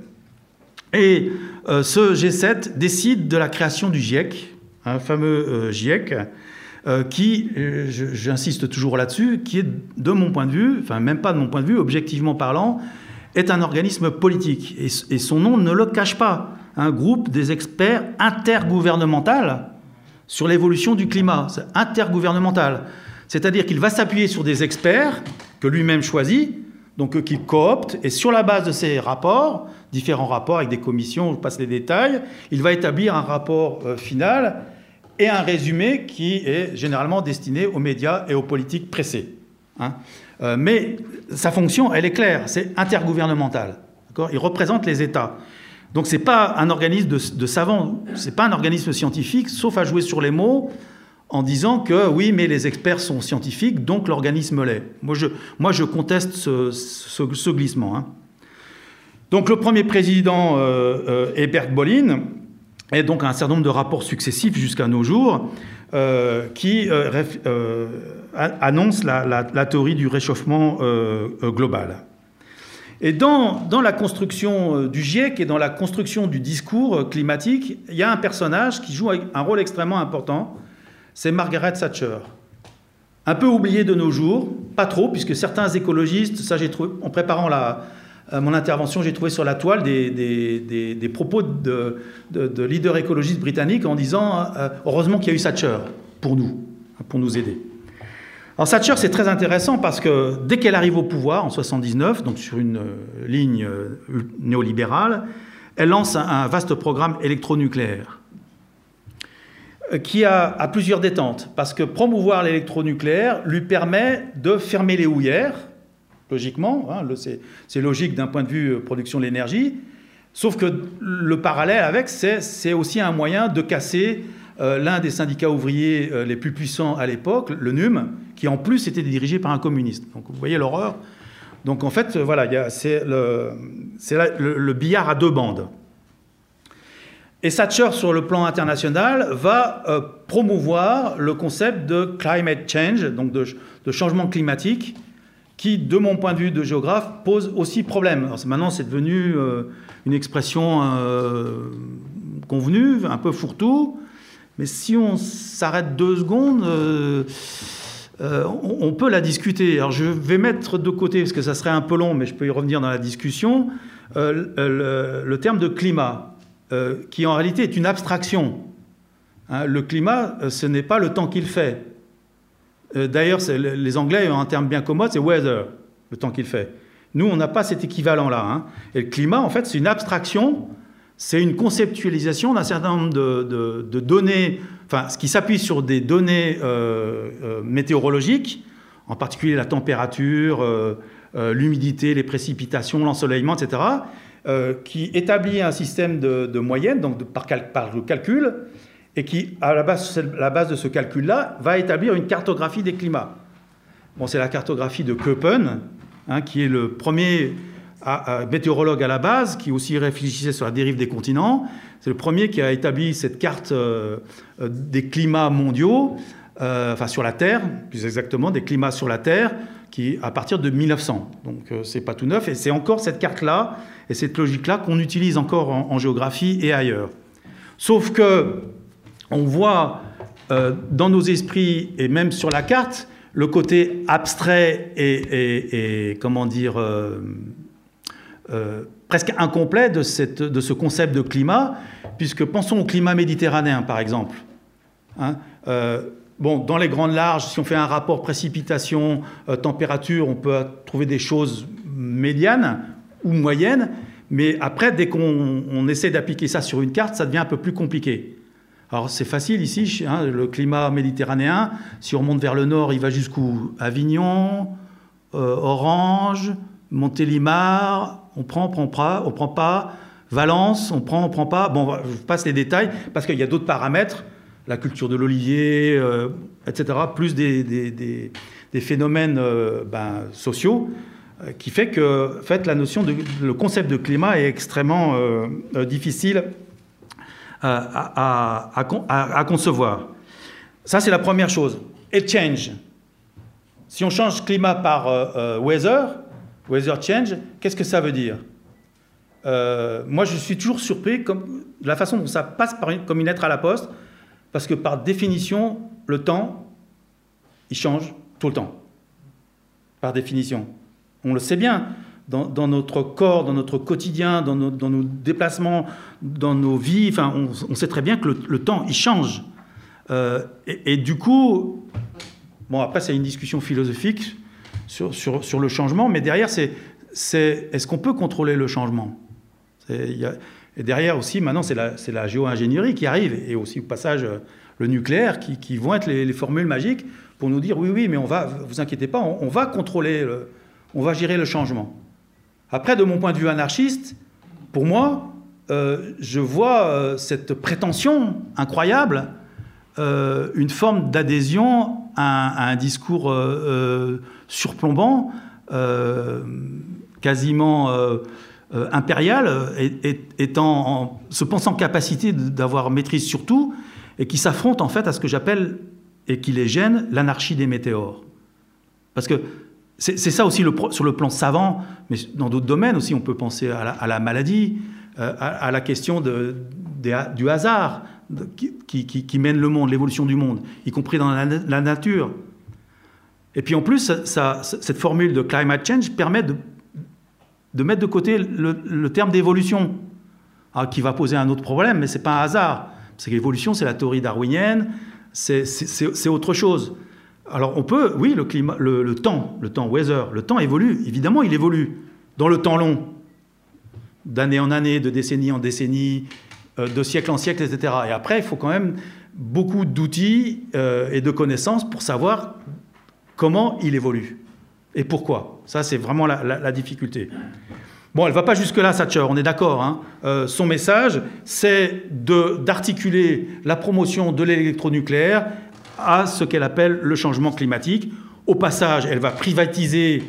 Et euh, ce G sept décide de la création du GIEC, un fameux euh, GIEC, euh, qui, euh, j'insiste toujours là-dessus, qui est, de mon point de vue, enfin même pas de mon point de vue, objectivement parlant, est un organisme politique. Et, et son nom ne le cache pas. Un groupe des experts intergouvernemental sur l'évolution du climat. C'est intergouvernemental. C'est-à-dire qu'il va s'appuyer sur des experts que lui-même choisit, donc qu'il coopte, et sur la base de ces rapports, différents rapports avec des commissions, je passe les détails, il va établir un rapport euh, final et un résumé qui est généralement destiné aux médias et aux politiques pressées. Hein. Euh, mais sa fonction, elle est claire, c'est intergouvernemental. Il représente les États. Donc ce n'est pas un organisme de, de savants, ce n'est pas un organisme scientifique, sauf à jouer sur les mots en disant que oui, mais les experts sont scientifiques, donc l'organisme l'est. Moi je, moi, je conteste ce, ce, ce glissement. Hein. Donc le premier président euh, euh, est Bert Bolin, et donc un certain nombre de rapports successifs jusqu'à nos jours euh, qui euh, euh, annoncent la, la, la théorie du réchauffement euh, global. Et dans, dans la construction du GIEC et dans la construction du discours climatique, il y a un personnage qui joue un rôle extrêmement important, c'est Margaret Thatcher. Un peu oublié de nos jours, pas trop, puisque certains écologistes, ça j'ai trouvé, en préparant la, mon intervention, j'ai trouvé sur la toile des, des, des, des propos de, de, de leaders écologistes britanniques en disant euh, « heureusement qu'il y a eu Thatcher pour nous, pour nous aider ». Alors Thatcher, c'est très intéressant parce que dès qu'elle arrive au pouvoir, en soixante-dix-neuf, donc sur une ligne néolibérale, elle lance un vaste programme électronucléaire qui a, a plusieurs détentes. Parce que promouvoir l'électronucléaire lui permet de fermer les houillères, logiquement, hein, c'est logique d'un point de vue production de l'énergie, sauf que le parallèle avec, c'est aussi un moyen de casser Euh, l'un des syndicats ouvriers euh, les plus puissants à l'époque, le N U M, qui en plus était dirigé par un communiste. Donc vous voyez l'horreur. Donc en fait, euh, voilà, c'est le, le, le billard à deux bandes. Et Thatcher, sur le plan international, va euh, promouvoir le concept de climate change, donc de, de changement climatique, qui, de mon point de vue de géographe, pose aussi problème. Alors, maintenant, c'est devenu euh, une expression euh, convenue, un peu fourre-tout. Mais si on s'arrête deux secondes, euh, euh, on, on peut la discuter. Alors je vais mettre de côté, parce que ça serait un peu long, mais je peux y revenir dans la discussion, euh, le, le terme de climat, euh, qui en réalité est une abstraction. Hein, le climat, ce n'est pas le temps qu'il fait. Euh, D'ailleurs, les Anglais ont un terme bien commode, c'est weather, le temps qu'il fait. Nous, on n'a pas cet équivalent-là. Hein. Et le climat, en fait, c'est une abstraction. C'est une conceptualisation d'un certain nombre de, de, de données, enfin, ce qui s'appuie sur des données euh, euh, météorologiques, en particulier la température, euh, euh, l'humidité, les précipitations, l'ensoleillement, et cetera, euh, qui établit un système de, de moyenne, donc de, par, cal, par le calcul, et qui, à la base, la base de ce calcul-là, va établir une cartographie des climats. Bon, c'est la cartographie de Köppen, hein, qui est le premier À, à, météorologue à la base, qui aussi réfléchissait sur la dérive des continents. C'est le premier qui a établi cette carte euh, des climats mondiaux, euh, enfin sur la Terre, plus exactement, des climats sur la Terre, qui à partir de mille neuf cents. Donc euh, c'est pas tout neuf, et c'est encore cette carte-là et cette logique-là qu'on utilise encore en, en géographie et ailleurs. Sauf que on voit euh, dans nos esprits et même sur la carte le côté abstrait et, et, et comment dire euh, euh, presque incomplet de, cette, de ce concept de climat, puisque pensons au climat méditerranéen par exemple. Hein, euh, bon, dans les grandes larges, si on fait un rapport précipitation, euh, température, on peut trouver des choses médianes ou moyennes, mais après, dès qu'on on essaie d'appliquer ça sur une carte, ça devient un peu plus compliqué. Alors c'est facile ici, hein, le climat méditerranéen, si on remonte vers le nord, il va jusqu'où? Avignon, euh, Orange, Montélimar, on prend, on prend pas, on prend pas, Valence, on prend, on prend pas. Bon, je vous passe les détails, parce qu'il y a d'autres paramètres, la culture de l'olivier, euh, et cetera, plus des, des, des, des phénomènes euh, ben, sociaux, euh, qui fait que en fait, la notion de, le concept de climat est extrêmement euh, euh, difficile À, à, à, à concevoir. Ça, c'est la première chose. Et change. Si on change climat par euh, euh, weather, weather change, qu'est-ce que ça veut dire? euh, Moi, je suis toujours surpris comme, de la façon dont ça passe par une, comme une lettre à la poste, parce que par définition, le temps, il change tout le temps. Par définition. On le sait bien. Dans, dans notre corps, dans notre quotidien, dans nos, dans nos déplacements, dans nos vies, enfin, on, on sait très bien que le, le temps, il change. Euh, et, et du coup, bon, après, c'est une discussion philosophique sur, sur, sur le changement, mais derrière, c'est, c'est est-ce qu'on peut contrôler le changement? C'est, y a, et derrière aussi, maintenant, c'est la, c'est la géo-ingénierie qui arrive, et aussi au passage, le nucléaire, qui, qui vont être les, les formules magiques pour nous dire, oui, oui, mais on va, vous inquiétez pas, on, on va contrôler, le, on va gérer le changement. Après, de mon point de vue anarchiste, pour moi, euh, je vois euh, cette prétention incroyable, euh, une forme d'adhésion à, à un discours euh, euh, surplombant, euh, quasiment euh, euh, impérial, et, et, étant en, se pensant capacité d'avoir maîtrise sur tout, et qui s'affronte en fait à ce que j'appelle, et qui les gêne, l'anarchie des météores. Parce que C'est, c'est ça aussi le, sur le plan savant, mais dans d'autres domaines aussi, on peut penser à la, à la maladie, euh, à, à la question de, de, du hasard de, qui, qui, qui mène le monde, l'évolution du monde, y compris dans la, la nature. Et puis en plus, ça, ça, cette formule de climate change permet de, de mettre de côté le, le terme d'évolution, alors, qui va poser un autre problème, mais ce n'est pas un hasard. Parce que l'évolution, c'est la théorie darwinienne, c'est, c'est, c'est, c'est autre chose. Alors on peut, oui, le, climat, le, le temps, le temps weather, le temps évolue, évidemment il évolue, dans le temps long, d'année en année, de décennie en décennie, euh, de siècle en siècle, et cetera. Et après, il faut quand même beaucoup d'outils euh, et de connaissances pour savoir comment il évolue et pourquoi. Ça, c'est vraiment la, la, la difficulté. Bon, elle ne va pas jusque-là, Thatcher, on est d'accord. Hein. Euh, son message, c'est de, d'articuler la promotion de l'électronucléaire à ce qu'elle appelle le changement climatique. Au passage, elle va privatiser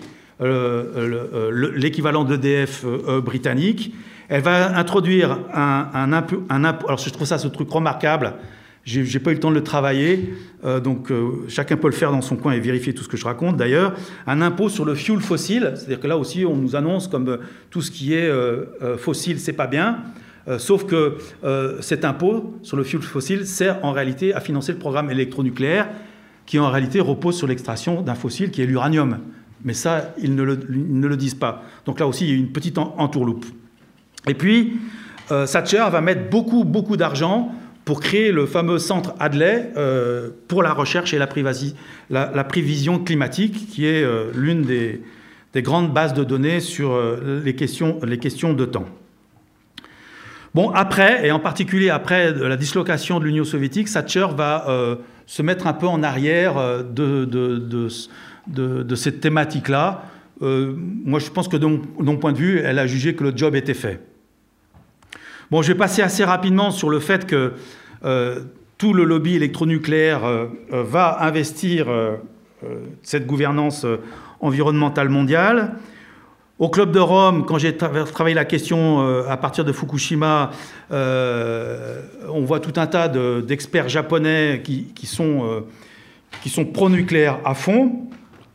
euh, le, le, l'équivalent d'E D F euh, britannique. Elle va introduire un, un, impôt, un impôt. Alors, je trouve ça ce truc remarquable. J'ai, j'ai pas eu le temps de le travailler, euh, donc euh, chacun peut le faire dans son coin et vérifier tout ce que je raconte. D'ailleurs, un impôt sur le fuel fossile, c'est-à-dire que là aussi, on nous annonce comme euh, tout ce qui est euh, euh, fossile, c'est pas bien. Euh, sauf que euh, cet impôt sur le fuel fossile sert en réalité à financer le programme électronucléaire qui en réalité repose sur l'extraction d'un fossile qui est l'uranium. Mais ça, ils ne le, ils ne le disent pas. Donc là aussi, il y a une petite entourloupe. Et puis, euh, Thatcher va mettre beaucoup, beaucoup d'argent pour créer le fameux centre Hadley euh, pour la recherche et la, privasi- la, la prévision climatique, qui est euh, l'une des, des grandes bases de données sur euh, les questions, les questions de temps. Bon, après, et en particulier après la dislocation de l'Union soviétique, Thatcher va euh, se mettre un peu en arrière euh, de, de, de, de, de cette thématique-là. Euh, moi, je pense que de mon, de mon point de vue, elle a jugé que le job était fait. Bon, je vais passer assez rapidement sur le fait que euh, tout le lobby électronucléaire euh, euh, va investir euh, euh, cette gouvernance euh, environnementale mondiale. Au Club de Rome, quand j'ai tra- travaillé la question euh, à partir de Fukushima, euh, on voit tout un tas de, d'experts japonais qui, qui sont, euh, qui sont pro-nucléaires à fond.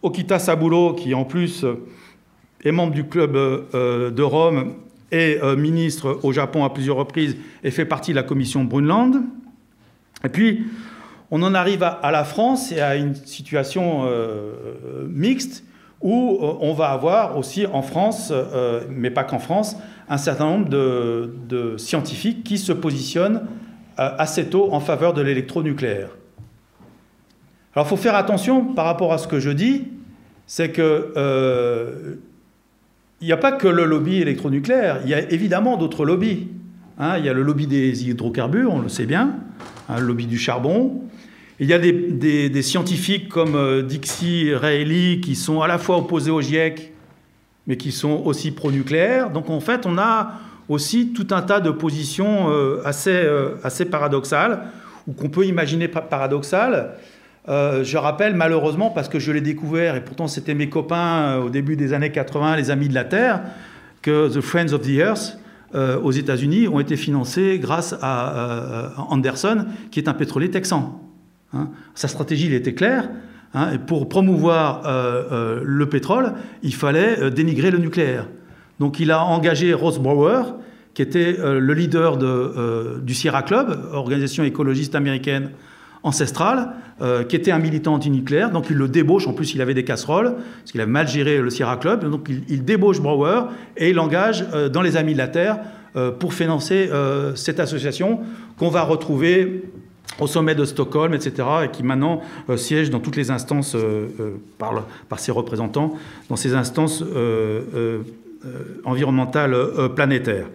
Okita Saburo, qui en plus est membre du club euh, de Rome et euh, ministre au Japon à plusieurs reprises et fait partie de la commission Brundtland. Et puis, on en arrive à, à la France et à une situation euh, mixte où euh, on va avoir aussi en France, euh, mais pas qu'en France, un certain nombre de, de scientifiques qui se positionnent euh, assez tôt en faveur de l'électronucléaire. Alors, il faut faire attention par rapport à ce que je dis, c'est que euh, il n'y a pas que le lobby électronucléaire, il y a évidemment d'autres lobbies. Hein, il y a le lobby des hydrocarbures, on le sait bien, hein, le lobby du charbon. Il y a des, des, des scientifiques comme euh, Dixie Reilly qui sont à la fois opposés au GIEC, mais qui sont aussi pro-nucléaires. Donc en fait, on a aussi tout un tas de positions euh, assez, euh, assez paradoxales, ou qu'on peut imaginer paradoxales. Euh, je rappelle malheureusement, parce que je l'ai découvert, et pourtant c'était mes copains euh, au début des années quatre-vingts, les Amis de la Terre, que The Friends of the Earth, euh, aux États-Unis, ont été financés grâce à euh, Anderson, qui est un pétrolier texan. Hein. Sa stratégie, il était claire. Hein, et pour promouvoir euh, euh, le pétrole, il fallait euh, dénigrer le nucléaire. Donc il a engagé Ross Bauer, qui était euh, le leader de, euh, du Sierra Club, organisation écologiste américaine ancestrale, euh, qui était un militant antinucléaire. Donc il le débauche, en plus il avait des casseroles, parce qu'il a mal géré le Sierra Club. Donc il, il débauche Bauer et il l'engage euh, dans les Amis de la Terre euh, pour financer euh, cette association qu'on va retrouver au sommet de Stockholm, et cetera, et qui maintenant euh, siège dans toutes les instances, euh, euh, par, le, par ses représentants, dans ces instances euh, euh, environnementales euh, planétaires.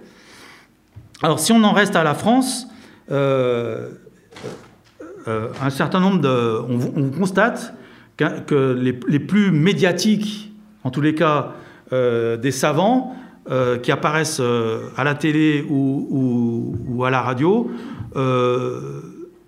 Alors si on en reste à la France, euh, euh, un certain nombre de... On, on constate que, que les, les plus médiatiques, en tous les cas euh, des savants, euh, qui apparaissent euh, à la télé ou, ou, ou à la radio, euh,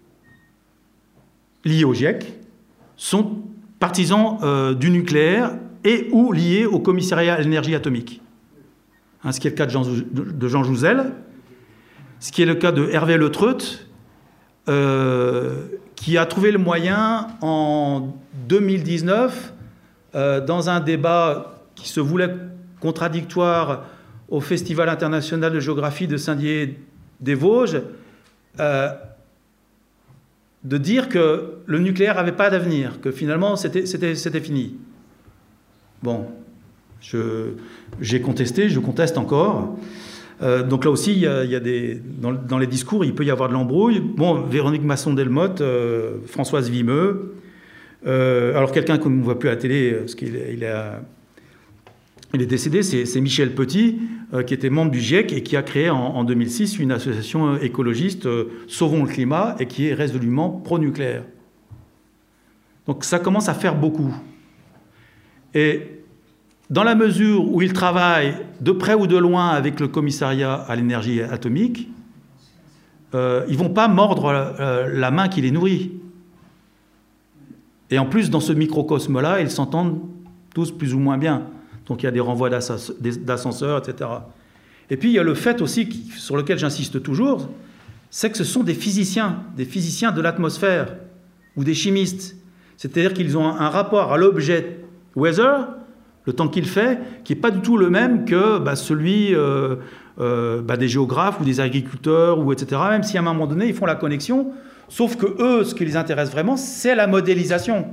liés au GIEC, sont partisans euh, du nucléaire et ou liés au commissariat à l'énergie atomique. Hein, ce qui est le cas de Jean, de Jean Jouzel, ce qui est le cas de Hervé Le Treut, euh, qui a trouvé le moyen en deux mille dix-neuf, euh, dans un débat qui se voulait contradictoire au Festival international de géographie de Saint-Dié-des-Vosges, euh, de dire que le nucléaire n'avait pas d'avenir, que finalement c'était, c'était, c'était fini. Bon, je, j'ai contesté, je conteste encore. Euh, donc là aussi, il y a, il y a des, dans, dans les discours, il peut y avoir de l'embrouille. Bon, Véronique Masson-Delmotte, euh, Françoise Vimeux, euh, alors quelqu'un qu'on ne voit plus à la télé, parce qu'il est, il a, il est décédé, c'est, c'est Michel Petit, euh, qui était membre du GIEC et qui a créé en, en deux mille six une association écologiste, euh, Sauvons le climat, et qui est résolument pro-nucléaire. Donc ça commence à faire beaucoup. Et dans la mesure où ils travaillent de près ou de loin avec le commissariat à l'énergie atomique, euh, ils ne vont pas mordre la, la main qui les nourrit. Et en plus, dans ce microcosme-là, ils s'entendent tous plus ou moins bien. Donc il y a des renvois d'ascenseurs, et cetera. Et puis il y a le fait aussi, sur lequel j'insiste toujours, c'est que ce sont des physiciens, des physiciens de l'atmosphère, ou des chimistes. C'est-à-dire qu'ils ont un rapport à l'objet weather, le temps qu'il fait, qui n'est pas du tout le même que bah, celui euh, euh, bah, des géographes ou des agriculteurs, ou et cetera. Même si à un moment donné, ils font la connexion, sauf que eux, ce qui les intéresse vraiment, c'est la modélisation.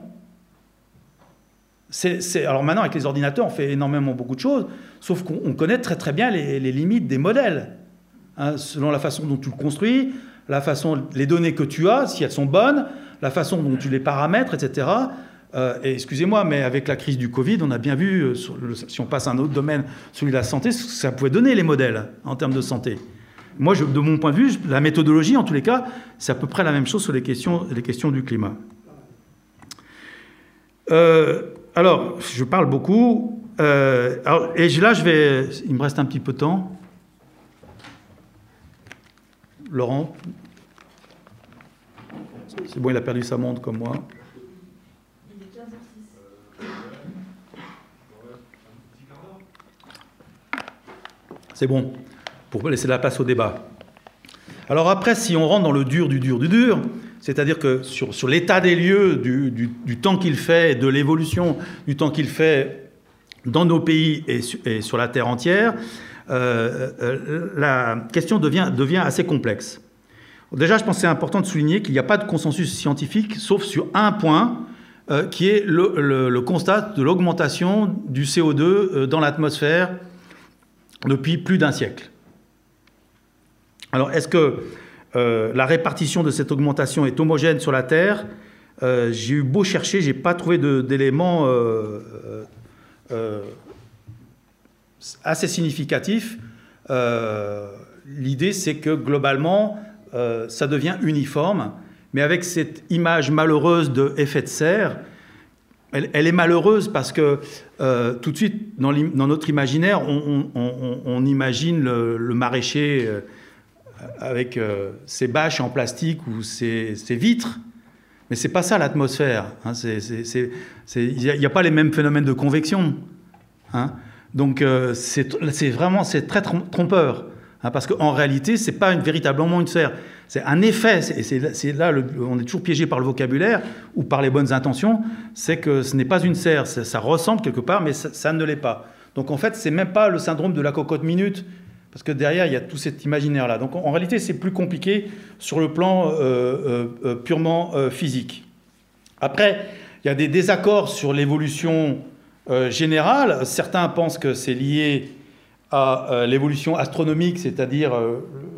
C'est, c'est, alors maintenant, avec les ordinateurs, on fait énormément beaucoup de choses, sauf qu'on connaît très très bien les, les limites des modèles, hein, selon la façon dont tu le construis, la façon, les données que tu as, si elles sont bonnes, la façon dont tu les paramètres, et cetera. Euh, et excusez-moi, mais avec la crise du Covid, on a bien vu, euh, sur le, si on passe à un autre domaine, celui de la santé, ce que ça pouvait donner les modèles en termes de santé. Moi, je, de mon point de vue, la méthodologie, en tous les cas, c'est à peu près la même chose sur les questions, les questions du climat. Euh, alors, je parle beaucoup. Euh, alors, et là, je vais... Il me reste un petit peu de temps. Laurent? C'est bon, il a perdu sa montre comme moi. C'est bon, pour laisser la place au débat. Alors après, si on rentre dans le dur du dur du dur, c'est-à-dire que sur, sur l'état des lieux du, du, du temps qu'il fait, de l'évolution du temps qu'il fait dans nos pays et, su, et sur la Terre entière, euh, euh, la question devient, devient assez complexe. Déjà, je pense que c'est important de souligner qu'il n'y a pas de consensus scientifique, sauf sur un point, euh, qui est le, le, le constat de l'augmentation du C O deux euh, dans l'atmosphère depuis plus d'un siècle. Alors, est-ce que euh, la répartition de cette augmentation est homogène sur la Terre? euh, J'ai eu beau chercher, je n'ai pas trouvé d'éléments euh, euh, assez significatifs. Euh, L'idée, c'est que globalement, euh, ça devient uniforme, mais avec cette image malheureuse de effet de serre. Elle, elle est malheureuse parce que euh, tout de suite, dans, dans notre imaginaire, on, on, on, on imagine le, le maraîcher euh, avec euh, ses bâches en plastique ou ses, ses vitres. Mais ce n'est pas ça l'atmosphère. Hein. Il n'y a, a pas les mêmes phénomènes de convection. Hein. Donc euh, c'est vraiment c'est très trompeur. Hein, parce qu'en réalité, ce n'est pas une, véritablement une sphère. C'est un effet. C'est là, le, on est toujours piégé par le vocabulaire ou par les bonnes intentions. C'est que ce n'est pas une serre. Ça, ça ressemble quelque part, mais ça, ça ne l'est pas. Donc en fait, ce n'est même pas le syndrome de la cocotte minute, parce que derrière, il y a tout cet imaginaire-là. Donc en, en réalité, c'est plus compliqué sur le plan euh, euh, purement euh, physique. Après, il y a des désaccords sur l'évolution euh, générale. Certains pensent que c'est lié à euh, l'évolution astronomique, c'est-à-dire euh,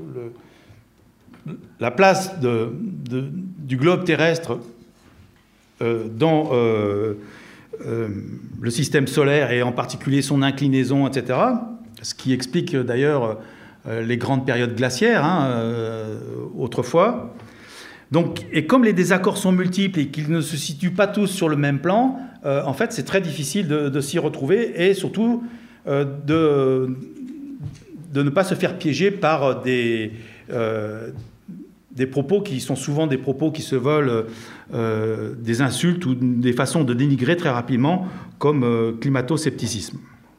le, la place de, de, du globe terrestre euh, dans euh, euh, le système solaire et en particulier son inclinaison, et cetera. Ce qui explique d'ailleurs euh, les grandes périodes glaciaires hein, euh, autrefois. Donc, et comme les désaccords sont multiples et qu'ils ne se situent pas tous sur le même plan, euh, en fait, c'est très difficile de, de s'y retrouver et surtout euh, de, de ne pas se faire piéger par des, euh, des propos qui sont souvent des propos qui se veulent euh, des insultes ou des façons de dénigrer très rapidement, comme euh, climato-scepticisme.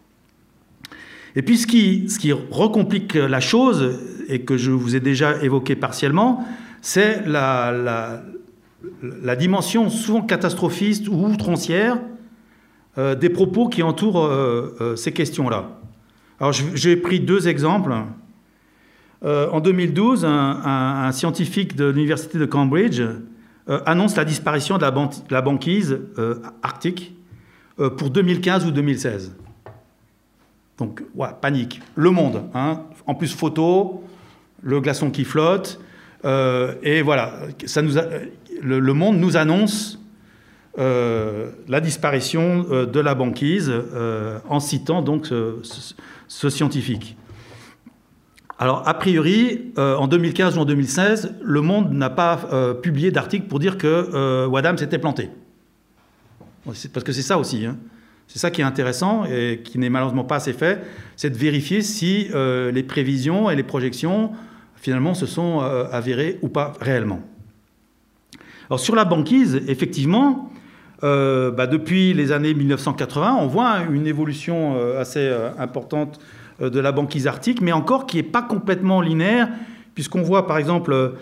Et puis ce qui, ce qui recomplique la chose, et que je vous ai déjà évoqué partiellement, c'est la, la, la dimension souvent catastrophiste ou outrancière euh, des propos qui entourent euh, euh, ces questions-là. Alors j'ai pris deux exemples. Euh, en deux mille douze, un, un, un scientifique de l'université de Cambridge euh, annonce la disparition de la, ban la banquise euh, arctique euh, pour deux mille quinze ou deux mille seize. Donc, ouais, panique. Le monde, hein. En plus photo, le glaçon qui flotte, euh, et voilà, ça nous a, le, le monde nous annonce euh, la disparition euh, de la banquise euh, en citant donc ce, ce, ce scientifique. Alors, a priori, euh, en deux mille quinze ou en deux mille seize, le monde n'a pas euh, publié d'article pour dire que euh, Wadham s'était planté. Parce que c'est ça aussi, hein. C'est ça qui est intéressant et qui n'est malheureusement pas assez fait, c'est de vérifier si euh, les prévisions et les projections, finalement, se sont euh, avérées ou pas réellement. Alors, sur la banquise, effectivement, euh, bah, depuis les années mille neuf cent quatre-vingts, on voit une évolution euh, assez euh, importante euh, de la banquise arctique, mais encore qui n'est pas complètement linéaire, puisqu'on voit, par exemple, euh,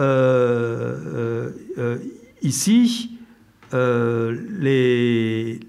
euh, euh, ici, euh, les...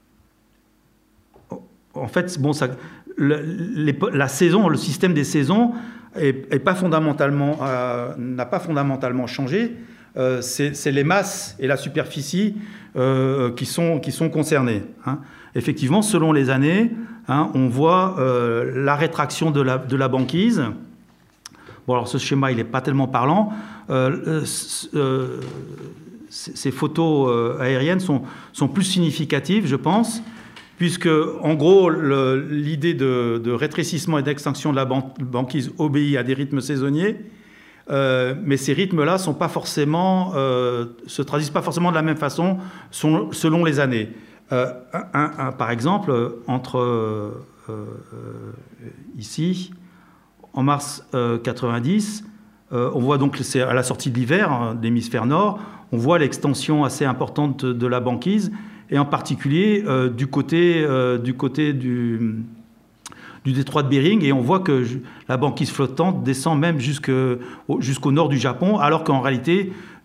En fait, bon, ça, le, les, la saison, le système des saisons est, est pas fondamentalement, euh, n'a pas fondamentalement changé. Euh, c'est les masses et la superficie euh, qui, sont, qui sont concernées. Hein. Effectivement, selon les années, hein, on voit euh, la rétraction de la, de la banquise. Bon, alors ce schéma, il n'est pas tellement parlant. Euh, euh, ces photos euh, aériennes sont, sont plus significatives, je pense, puisque, en gros, l'idée de, de rétrécissement et d'extinction de la ban banquise obéit à des rythmes saisonniers, euh, mais ces rythmes-là ne sont pas forcément, euh, se traduisent pas forcément de la même façon sont, selon les années. Euh, un, un, par exemple, entre euh, euh, ici, en mars euh, quatre-vingt-dix, euh, on voit donc, c'est à la sortie de l'hiver, hein, de l'hémisphère nord, on voit l'extension assez importante de la banquise, et en particulier euh, du côté, euh, du, côté du, du détroit de Bering, et on voit que la banquise flottante descend même jusqu'au jusqu'au nord du Japon, alors qu'en réalité,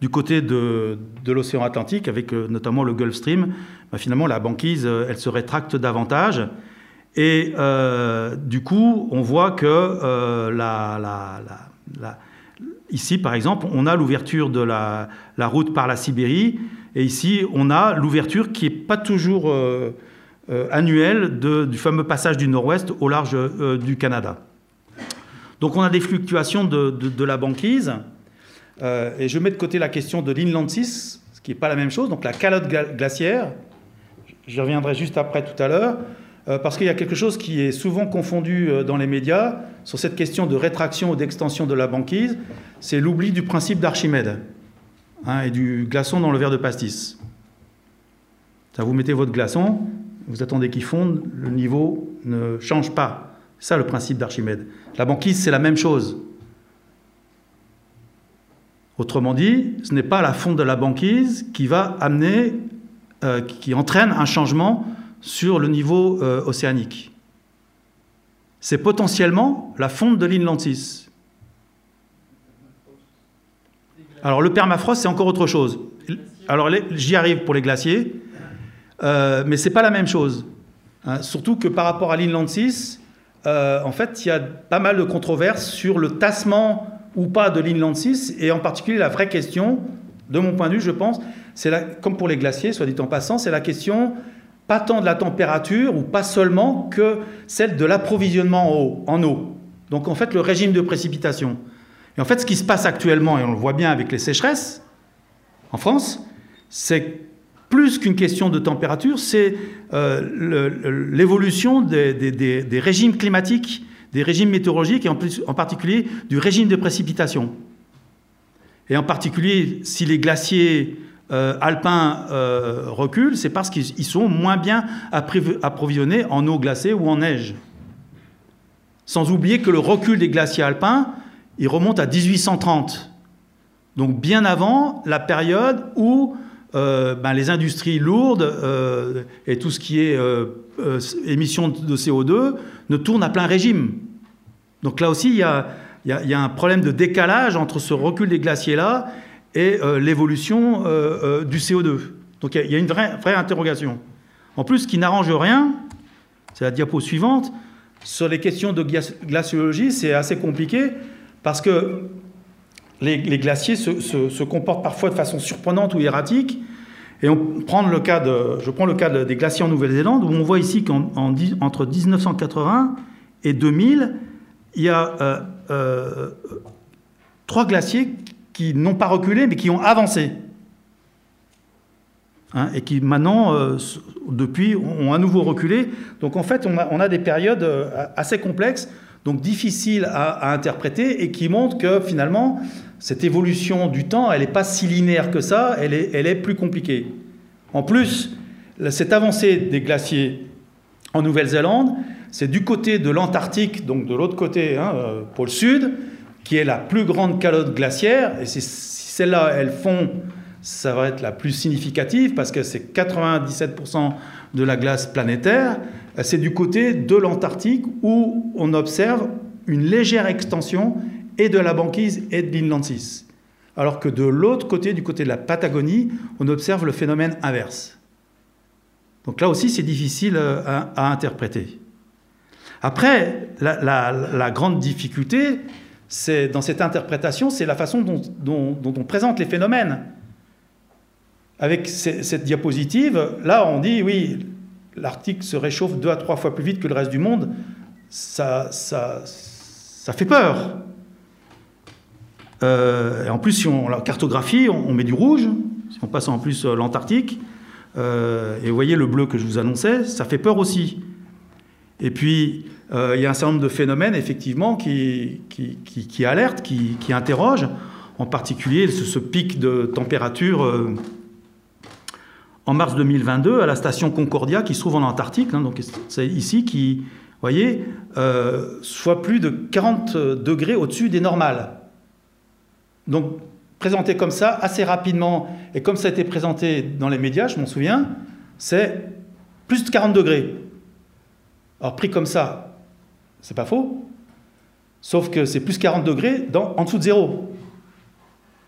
du côté de, de l'océan Atlantique, avec euh, notamment le Gulf Stream, bah, finalement la banquise, euh, elle se rétracte davantage. Et euh, du coup, on voit que euh, la, la, la, la, ici, par exemple, on a l'ouverture de la, la route par la Sibérie, et ici, on a l'ouverture qui n'est pas toujours euh, euh, annuelle de, du fameux passage du Nord-Ouest au large euh, du Canada. Donc on a des fluctuations de, de, de la banquise, euh, et je mets de côté la question de l'inland sea, ce qui n'est pas la même chose, donc la calotte glaciaire, j'y reviendrai juste après tout à l'heure, euh, parce qu'il y a quelque chose qui est souvent confondu euh, dans les médias sur cette question de rétraction ou d'extension de la banquise, c'est l'oubli du principe d'Archimède, hein, et du glaçon dans le verre de pastis. Ça, vous mettez votre glaçon, vous attendez qu'il fonde, le niveau ne change pas. C'est ça le principe d'Archimède. La banquise, c'est la même chose. Autrement dit, ce n'est pas la fonte de la banquise qui va amener, euh, qui entraîne un changement sur le niveau euh, océanique. C'est potentiellement la fonte de l'inland sea. Alors le permafrost, c'est encore autre chose. Alors j'y arrive pour les glaciers, euh, mais ce n'est pas la même chose. Hein, surtout que par rapport à l'inland sea, euh, en fait, il y a pas mal de controverses sur le tassement ou pas de l'inland sea, et en particulier la vraie question, de mon point de vue, je pense, c'est la, comme pour les glaciers, soit dit en passant, c'est la question pas tant de la température, ou pas seulement, que celle de l'approvisionnement en eau, en eau. Donc en fait, le régime de précipitation. Et en fait, ce qui se passe actuellement, et on le voit bien avec les sécheresses en France, c'est plus qu'une question de température, c'est euh, l'évolution des, des, des, des régimes climatiques, des régimes météorologiques, et en, plus, en particulier du régime de précipitation. Et en particulier, si les glaciers euh, alpins euh, reculent, c'est parce qu'ils sont moins bien approvisionnés en eau glacée ou en neige. Sans oublier que le recul des glaciers alpins, il remonte à mille huit cent trente. Donc bien avant la période où euh, ben, les industries lourdes euh, et tout ce qui est euh, euh, émissions de C O deux ne tournent à plein régime. Donc là aussi, il y a, il y a, il y a un problème de décalage entre ce recul des glaciers-là et euh, l'évolution euh, euh, du C O deux. Donc il y a une vraie, vraie interrogation. En plus, ce qui n'arrange rien, c'est la diapo suivante, sur les questions de glaciologie, c'est assez compliqué parce que les, les glaciers se, se, se comportent parfois de façon surprenante ou erratique. Et on prend le cas de, je prends le cas de, des glaciers en Nouvelle-Zélande, où on voit ici qu'entre mille neuf cent quatre-vingts et deux mille, il y a euh, euh, trois glaciers qui n'ont pas reculé, mais qui ont avancé. Hein, et qui maintenant, euh, depuis, ont à nouveau reculé. Donc en fait, on a, on a des périodes assez complexes, donc difficiles à, à interpréter, et qui montrent que finalement, cette évolution du temps, elle n'est pas si linéaire que ça, elle est, elle est plus compliquée. En plus, cette avancée des glaciers en Nouvelle-Zélande, c'est du côté de l'Antarctique, donc de l'autre côté, hein, euh, pôle sud, qui est la plus grande calotte glaciaire, et si celle-là, elle fond, ça va être la plus significative, parce que c'est quatre-vingt-dix-sept pour cent de la glace planétaire, c'est du côté de l'Antarctique où on observe une légère extension et de la banquise et de l'inland sea. Alors que de l'autre côté, du côté de la Patagonie, on observe le phénomène inverse. Donc là aussi, c'est difficile à, à interpréter. Après, la, la, la grande difficulté, c'est, dans cette interprétation, c'est la façon dont, dont, dont on présente les phénomènes. Avec cette diapositive, là, on dit, oui, l'Arctique se réchauffe deux à trois fois plus vite que le reste du monde. Ça, ça, ça fait peur. Euh, et en plus, si on la cartographie, on, on met du rouge. Si on passe en plus euh, l'Antarctique, euh, et vous voyez le bleu que je vous annonçais, ça fait peur aussi. Et puis, euh, il y a un certain nombre de phénomènes, effectivement, qui, qui, qui, qui alertent, qui, qui interrogent. En particulier, ce, ce pic de température euh, en mars deux mille vingt-deux à la station Concordia, qui se trouve en Antarctique. Hein, donc c'est ici qui, vous voyez, euh, soit plus de quarante degrés au-dessus des normales. Donc, présenté comme ça, assez rapidement, et comme ça a été présenté dans les médias, je m'en souviens, c'est plus de quarante degrés. Alors, pris comme ça, c'est pas faux, sauf que c'est plus quarante degrés dans, en dessous de zéro.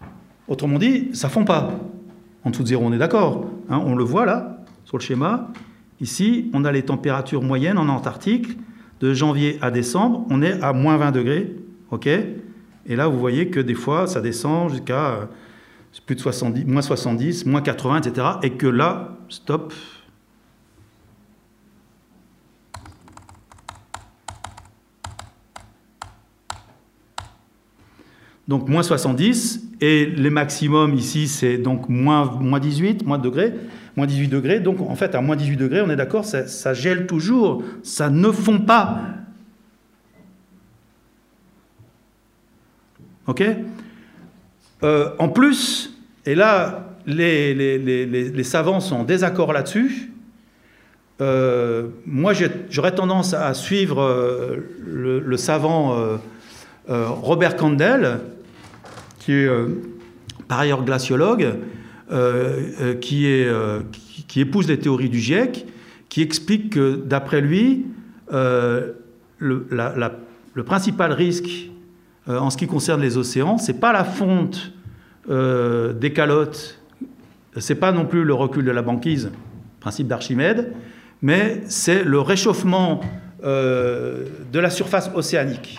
Autrement dit, ça ne fond pas. En dessous de zéro, on est d'accord. Hein, on le voit là, sur le schéma. Ici, on a les températures moyennes en Antarctique. De janvier à décembre, on est à moins vingt degrés. OK ? Et là, vous voyez que des fois, ça descend jusqu'à euh, plus de soixante-dix, moins soixante-dix, moins quatre-vingts, et cetera. Et que là, stop. Donc, moins soixante-dix. Et les maximums ici, c'est donc moins, moins dix-huit, moins degrés. Moins dix-huit degrés. Donc, en fait, à moins dix-huit degrés, on est d'accord, ça, ça gèle toujours. Ça ne fond pas. OK ? euh, En plus, et là, les, les, les, les savants sont en désaccord là-dessus. Euh, moi, j'aurais tendance à suivre euh, le, le savant euh, euh, Robert Candle, qui est euh, par ailleurs glaciologue, euh, euh, qui, est, euh, qui, qui épouse les théories du GIEC, qui explique que, d'après lui, euh, le, la, la, le principal risque euh, en ce qui concerne les océans, c'est pas la fonte euh, des calottes, c'est pas non plus le recul de la banquise, principe d'Archimède, mais c'est le réchauffement euh, de la surface océanique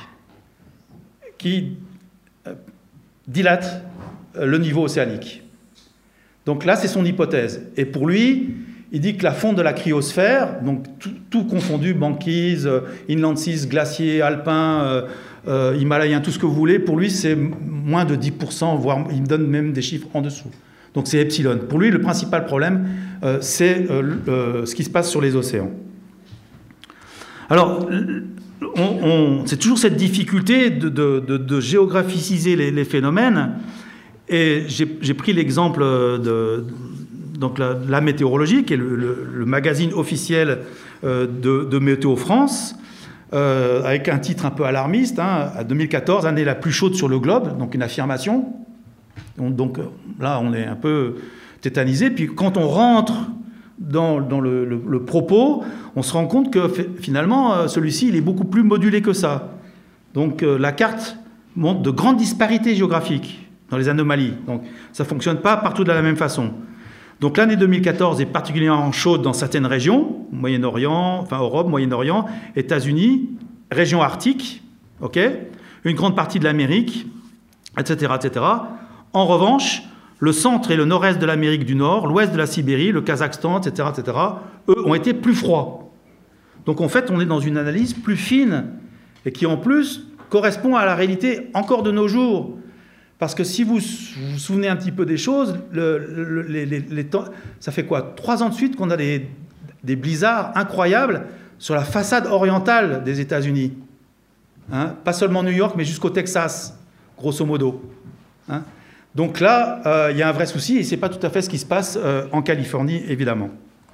qui euh, dilate le niveau océanique. Donc là, c'est son hypothèse. Et pour lui, il dit que la fonte de la cryosphère, donc tout, tout confondu, banquise, inland seas, glaciers, alpins, euh, euh, himalayens, tout ce que vous voulez, pour lui, c'est moins de dix pour cent, voire il me donne même des chiffres en dessous. Donc c'est epsilon. Pour lui, le principal problème, euh, c'est euh, euh, ce qui se passe sur les océans. Alors, on, on, c'est toujours cette difficulté de, de, de, de géographiciser les, les phénomènes. Et j'ai, j'ai pris l'exemple de, donc la, la météorologie, qui est le, le, le magazine officiel euh, de, de Météo France, euh, avec un titre un peu alarmiste, hein, à deux mille quatorze, année la plus chaude sur le globe, donc une affirmation. Donc, donc là, on est un peu tétanisé. Puis quand on rentre dans, dans le, le, le propos, on se rend compte que finalement, celui-ci, il est beaucoup plus modulé que ça. Donc la carte montre de grandes disparités géographiques dans les anomalies. Donc ça ne fonctionne pas partout de la même façon. Donc l'année deux mille quatorze est particulièrement chaude dans certaines régions, Moyen-Orient, enfin Europe, Moyen-Orient, États-Unis, région arctique, ok, une grande partie de l'Amérique, et cetera, et cetera. En revanche, le centre et le nord-est de l'Amérique du Nord, l'ouest de la Sibérie, le Kazakhstan, et cetera, et cetera, eux ont été plus froids. Donc en fait, on est dans une analyse plus fine et qui en plus correspond à la réalité encore de nos jours. Parce que si vous vous, vous souvenez un petit peu des choses, le, le, les, les, les temps, ça fait quoi, trois ans de suite qu'on a des, des blizzards incroyables sur la façade orientale des États-Unis. Hein, pas seulement New York, mais jusqu'au Texas, grosso modo. Hein. Donc là, euh, il y a un vrai souci, et ce n'est pas tout à fait ce qui se passe euh, en Californie, évidemment.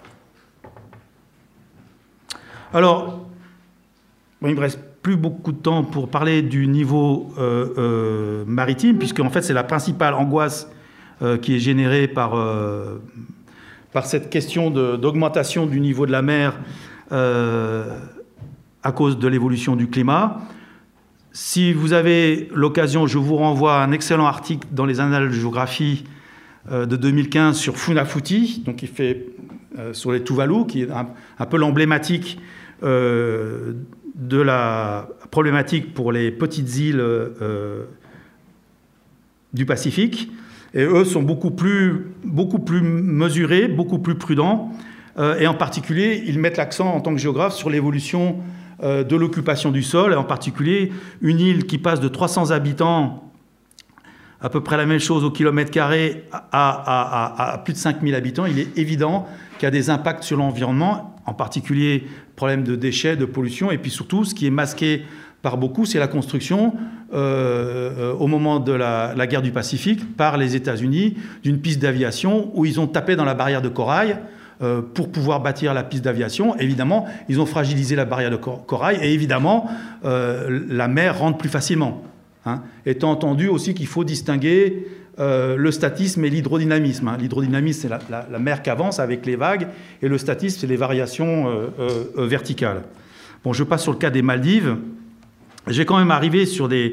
Alors, bon, il ne me reste plus beaucoup de temps pour parler du niveau euh, euh, maritime, puisque en fait, c'est la principale angoisse euh, qui est générée par, euh, par cette question de, d'augmentation du niveau de la mer euh, à cause de l'évolution du climat. Si vous avez l'occasion, je vous renvoie à un excellent article dans les Annales de géographie euh, de deux mille quinze sur Funafuti, donc qui fait euh, sur les Tuvalu, qui est un, un peu l'emblématique euh, de la problématique pour les petites îles euh, du Pacifique. Et eux sont beaucoup plus, beaucoup plus mesurés, beaucoup plus prudents. Euh, et en particulier, ils mettent l'accent en tant que géographes sur l'évolution euh, de l'occupation du sol. Et en particulier, une île qui passe de trois cents habitants, à peu près la même chose au kilomètre carré, à, à, à, à plus de cinq mille habitants, il est évident qu'il y a des impacts sur l'environnement, en particulier problème de déchets, de pollution, et puis surtout, ce qui est masqué par beaucoup, c'est la construction, euh, au moment de la, la guerre du Pacifique, par les États-Unis, d'une piste d'aviation où ils ont tapé dans la barrière de corail euh, pour pouvoir bâtir la piste d'aviation. Évidemment, ils ont fragilisé la barrière de corail, et évidemment, euh, la mer rentre plus facilement. Hein, étant entendu aussi qu'il faut distinguer euh, le statisme et l'hydrodynamisme. Hein. L'hydrodynamisme, c'est la, la, la mer qui avance avec les vagues, et le statisme, c'est les variations euh, euh, verticales. Bon, je passe sur le cas des Maldives. J'ai quand même arrivé sur des,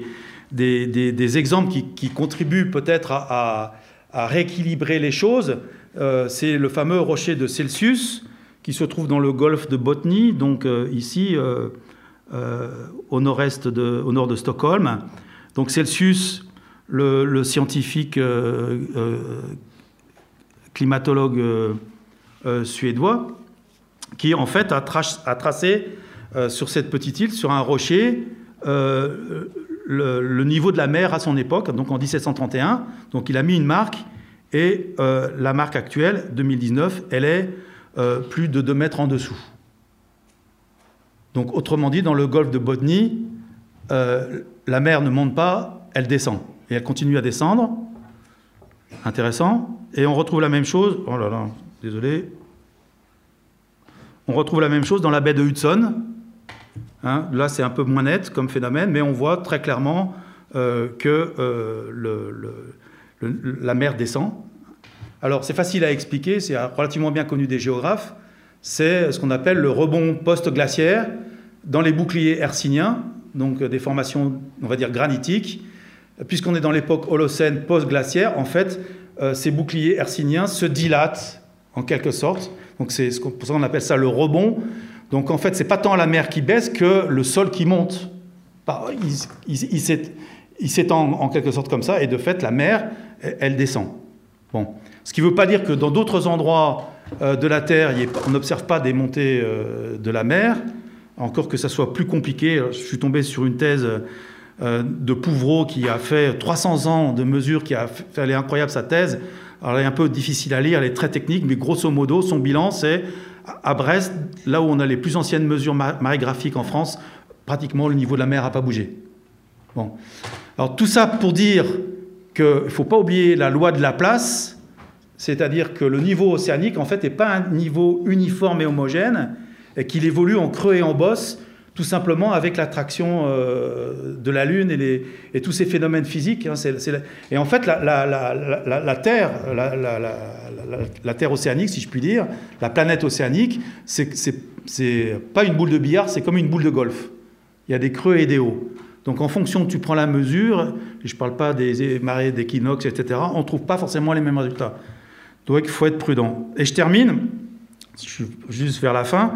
des, des, des exemples qui, qui contribuent peut-être à, à, à rééquilibrer les choses. Euh, c'est le fameux rocher de Celsius qui se trouve dans le golfe de Botnie, donc euh, ici, euh, euh, au nord-est de, au nord de Stockholm. Donc Celsius, le, le scientifique euh, euh, climatologue euh, euh, suédois, qui en fait a, tra a tracé euh, sur cette petite île, sur un rocher, euh, le, le niveau de la mer à son époque, donc en mille sept cent trente et un. Donc il a mis une marque, et euh, la marque actuelle, deux mille dix-neuf, elle est euh, plus de deux mètres en dessous. Donc autrement dit, dans le golfe de Botnie, euh, la mer ne monte pas, elle descend. Et elle continue à descendre. Intéressant. Et on retrouve la même chose... Oh là là, désolé. On retrouve la même chose dans la baie de Hudson. Hein, là, c'est un peu moins net comme phénomène, mais on voit très clairement euh, que euh, le, le, le, la mer descend. Alors, c'est facile à expliquer, c'est relativement bien connu des géographes. C'est ce qu'on appelle le rebond post-glaciaire dans les boucliers hercyniens, donc des formations, on va dire, granitiques. Puisqu'on est dans l'époque Holocène post-glaciaire, en fait, euh, ces boucliers hercyniens se dilatent, en quelque sorte. Donc c'est ce pour ça qu'on appelle ça le rebond. Donc en fait, c'est pas tant la mer qui baisse que le sol qui monte. Il, il, il s'étend en quelque sorte comme ça, et de fait, la mer, elle descend. Bon. Ce qui ne veut pas dire que dans d'autres endroits euh, de la Terre, on n'observe pas des montées euh, de la mer, encore que ça soit plus compliqué. Je suis tombé sur une thèse euh, de Pouvreau qui a fait trois cents ans de mesures, qui a fait, elle est incroyable sa thèse. Alors elle est un peu difficile à lire, elle est très technique, mais grosso modo, son bilan, c'est à Brest, là où on a les plus anciennes mesures marégraphiques en France, pratiquement le niveau de la mer n'a pas bougé. Bon. Alors tout ça pour dire qu'il ne faut pas oublier la loi de Laplace, c'est-à-dire que le niveau océanique, en fait, n'est pas un niveau uniforme et homogène, et qu'il évolue en creux et en bosse, tout simplement avec l'attraction euh, de la Lune et, les, et tous ces phénomènes physiques. Hein, c'est, c'est la, et en fait, la, la, la, la, la Terre, la, la, la, la Terre océanique, si je puis dire, la planète océanique, c'est, c'est, c'est pas une boule de billard, c'est comme une boule de golf. Il y a des creux et des hauts. Donc en fonction que tu prends la mesure, et je ne parle pas des marées d'équinoxe, et cetera, on ne trouve pas forcément les mêmes résultats. Donc il faut être prudent. Et je termine, je suis juste vers la fin,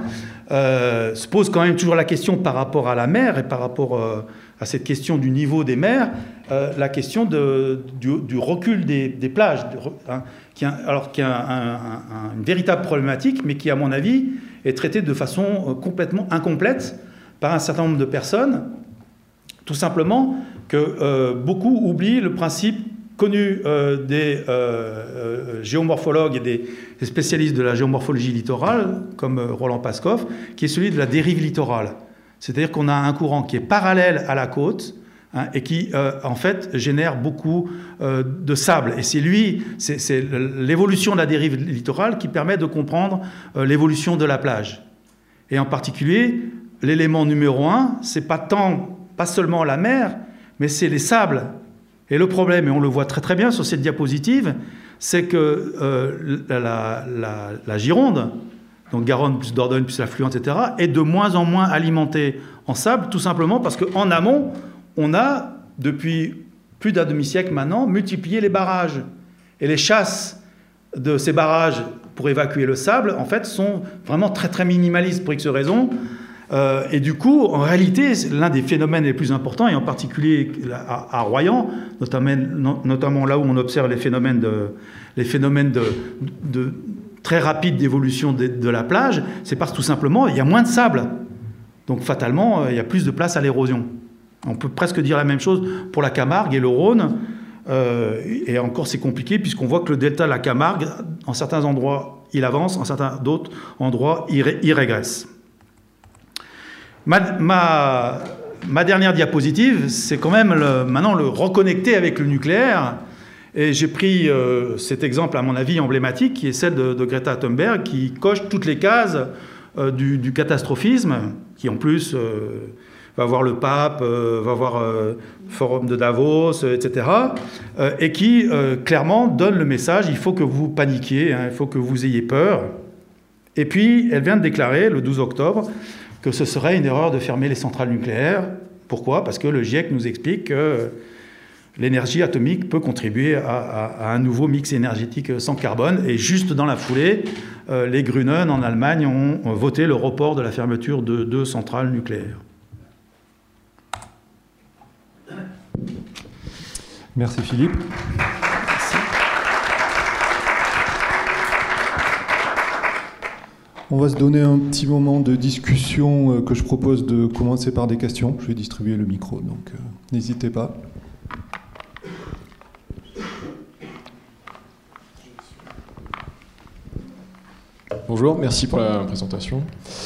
euh, se pose quand même toujours la question par rapport à la mer et par rapport euh, à cette question du niveau des mers, euh, la question de, du, du recul des, des plages, hein, qui a, alors qui a un, un, une véritable problématique, mais qui, à mon avis, est traitée de façon complètement incomplète par un certain nombre de personnes, tout simplement que euh, beaucoup oublient le principe connu euh, des euh, euh, géomorphologues et des, des spécialistes de la géomorphologie littorale, comme euh, Roland Paskov, qui est celui de la dérive littorale. C'est-à-dire qu'on a un courant qui est parallèle à la côte, hein, et qui, euh, en fait, génère beaucoup euh, de sable. Et c'est lui, c'est, c'est l'évolution de la dérive littorale qui permet de comprendre euh, l'évolution de la plage. Et en particulier, l'élément numéro un, c'est pas tant, pas seulement la mer, mais c'est les sables. Et le problème, et on le voit très très bien sur cette diapositive, c'est que euh, la, la, la Gironde, donc Garonne plus Dordogne plus l'affluent, et cetera, est de moins en moins alimentée en sable, tout simplement parce qu'en amont, on a, depuis plus d'un demi-siècle maintenant, multiplié les barrages. Et les chasses de ces barrages pour évacuer le sable, en fait, sont vraiment très très minimalistes pour X raisons. Euh, et du coup, en réalité, c'est l'un des phénomènes les plus importants, et en particulier à, à Royan, notamment, notamment là où on observe les phénomènes de, les phénomènes de, de très rapides d'évolution de, de la plage, c'est parce que tout simplement, il y a moins de sable. Donc fatalement, il y a plus de place à l'érosion. On peut presque dire la même chose pour la Camargue et le Rhône. Euh, et encore, c'est compliqué, puisqu'on voit que le delta de la Camargue, en certains endroits, il avance, en certains d'autres endroits, il, ré, il régresse. Ma, ma, ma dernière diapositive, c'est quand même le, maintenant le reconnecter avec le nucléaire. Et j'ai pris euh, cet exemple, à mon avis, emblématique, qui est celle de, de Greta Thunberg, qui coche toutes les cases euh, du, du catastrophisme, qui en plus euh, va voir le pape, euh, va voir le euh, forum de Davos, euh, et cetera, euh, et qui euh, clairement donne le message, il faut que vous paniquiez, hein, il faut que vous ayez peur. Et puis, elle vient de déclarer, le douze octobre, que ce serait une erreur de fermer les centrales nucléaires Pourquoi ? Parce que le GIEC nous explique que l'énergie atomique peut contribuer à, à, à un nouveau mix énergétique sans carbone. Et juste dans la foulée, euh, les Grünen en Allemagne ont, ont voté le report de la fermeture de deux centrales nucléaires. Merci Philippe. Merci. On va se donner un petit moment de discussion que je propose de commencer par des questions. Je vais distribuer le micro, donc euh, n'hésitez pas. Bonjour, merci pour la présentation.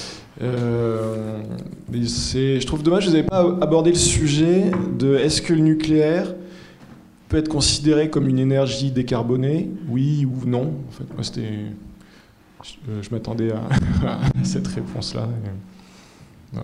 Euh, mais c'est, je trouve dommage que vous n'avez pas abordé le sujet de est-ce que le nucléaire peut être considéré comme une énergie décarbonée, oui ou non. En fait, moi, c'était, je, je m'attendais à, à cette réponse-là. Ouais.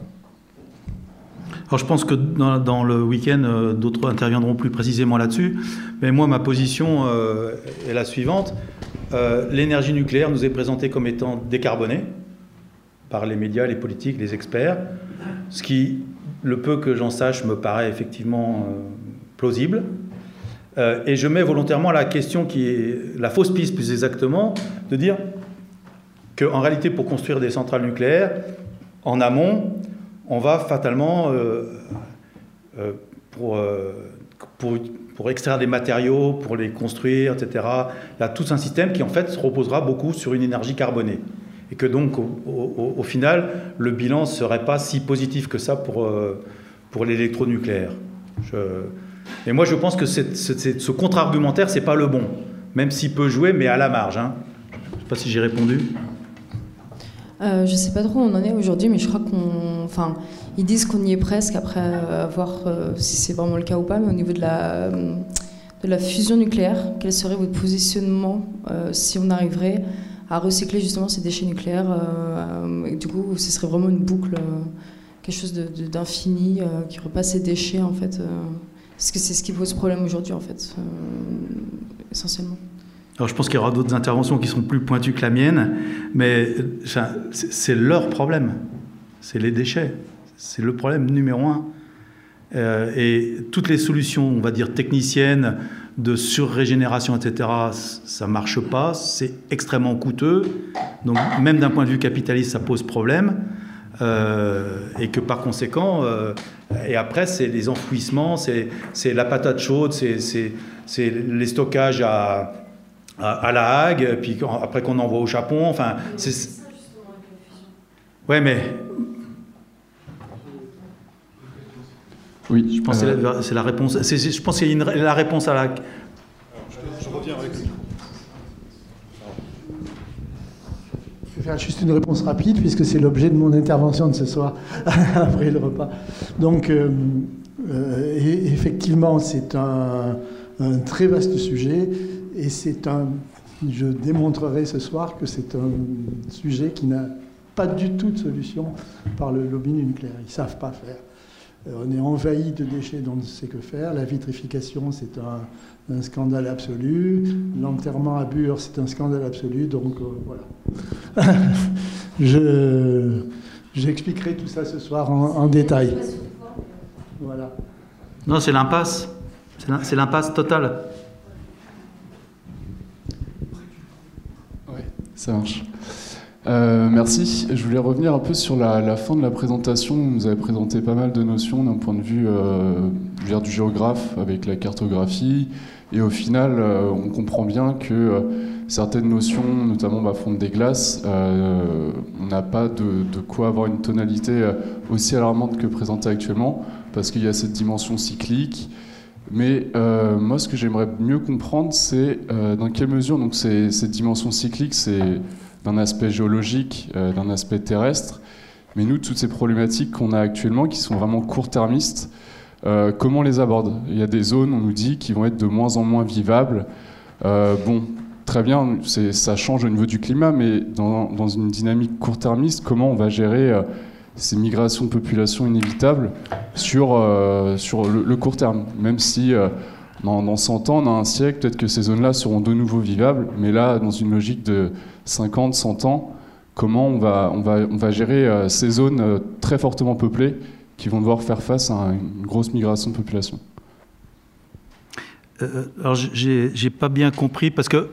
Alors je pense que dans, dans le week-end, euh, d'autres interviendront plus précisément là-dessus. Mais moi, ma position euh, est la suivante. Euh, l'énergie nucléaire nous est présentée comme étant décarbonée par les médias, les politiques, les experts. Ce qui, le peu que j'en sache, me paraît effectivement euh, plausible. Euh, et je mets volontairement la question qui est la fausse piste, plus exactement, de dire qu'en réalité, pour construire des centrales nucléaires, en amont, on va fatalement, euh, euh, pour, euh, pour, pour extraire des matériaux, pour les construire, et cetera, il y a tout un système qui, en fait, se reposera beaucoup sur une énergie carbonée. Et que donc, au, au, au final, le bilan ne serait pas si positif que ça pour, euh, pour l'électronucléaire. Je... Et moi, je pense que c'est, c'est, ce contre-argumentaire, ce n'est pas le bon, même s'il peut jouer, mais à la marge. Hein. Je ne sais pas si j'ai répondu. Euh, je ne sais pas trop où on en est aujourd'hui, mais je crois qu'on... Enfin, ils disent qu'on y est presque, après euh, voir euh, si c'est vraiment le cas ou pas, mais au niveau de la, de la fusion nucléaire, quel serait votre positionnement euh, si on arriverait à recycler justement ces déchets nucléaires euh, et du coup, ce serait vraiment une boucle, euh, quelque chose de, de, d'infini euh, qui repasse ces déchets, en fait. Euh, parce que c'est ce qui pose problème aujourd'hui, en fait, euh, essentiellement. Alors je pense qu'il y aura d'autres interventions qui seront plus pointues que la mienne, mais c'est leur problème, c'est les déchets, c'est le problème numéro un. Euh, et toutes les solutions, on va dire techniciennes, de surrégénération, et cetera, ça ne marche pas, c'est extrêmement coûteux, donc même d'un point de vue capitaliste, ça pose problème, euh, et que par conséquent, euh, et après c'est les enfouissements, c'est, c'est la patate chaude, c'est, c'est, c'est les stockages à... à La Hague, puis après qu'on envoie au Japon, enfin, c'est... Ouais, mais... Oui, je pense euh... que c'est la, c'est la réponse... C'est, je pense qu'il y a une, la réponse à la... Alors, je, je reviens avec le micro. Je vais faire juste une réponse rapide, puisque c'est l'objet de mon intervention de ce soir, après le repas. Donc, euh, euh, et effectivement, c'est un, un très vaste sujet. Et c'est un, je démontrerai ce soir que c'est un sujet qui n'a pas du tout de solution par le lobby du nucléaire. Ils ne savent pas faire. On est envahi de déchets dont on ne sait que faire. La vitrification, c'est un, un scandale absolu. L'enterrement à Bure, c'est un scandale absolu. Donc euh, voilà. je, j'expliquerai tout ça ce soir en, en détail. Voilà. Non, c'est l'impasse. C'est l'impasse totale. Ça marche. Euh, merci. Je voulais revenir un peu sur la, la fin de la présentation. Vous nous avez présenté pas mal de notions d'un point de vue euh, je veux dire, du géographe avec la cartographie. Et au final, euh, on comprend bien que euh, certaines notions, notamment bah, fonte des glaces, euh, on n'a pas de, de quoi avoir une tonalité aussi alarmante que présentée actuellement, parce qu'il y a cette dimension cyclique. Mais euh, moi, ce que j'aimerais mieux comprendre, c'est euh, dans quelle mesure donc, ces, cette dimension cyclique, c'est d'un aspect géologique, euh, d'un aspect terrestre, mais nous, toutes ces problématiques qu'on a actuellement, qui sont vraiment court-termistes, euh, comment on les aborde ? Il y a des zones, on nous dit, qui vont être de moins en moins vivables. Euh, bon, très bien, ça change au niveau du climat, mais dans, dans une dynamique court-termiste, comment on va gérer euh, ces migrations de population inévitables sur, euh, sur le, le court terme, même si euh, dans, dans cent ans, dans un siècle, peut-être que ces zones-là seront de nouveau vivables, mais là, dans une logique de cinquante à cent ans, comment on va, on va, on va gérer euh, ces zones euh, très fortement peuplées qui vont devoir faire face à une grosse migration de population. Euh, alors, j'ai, j'ai pas bien compris, parce que...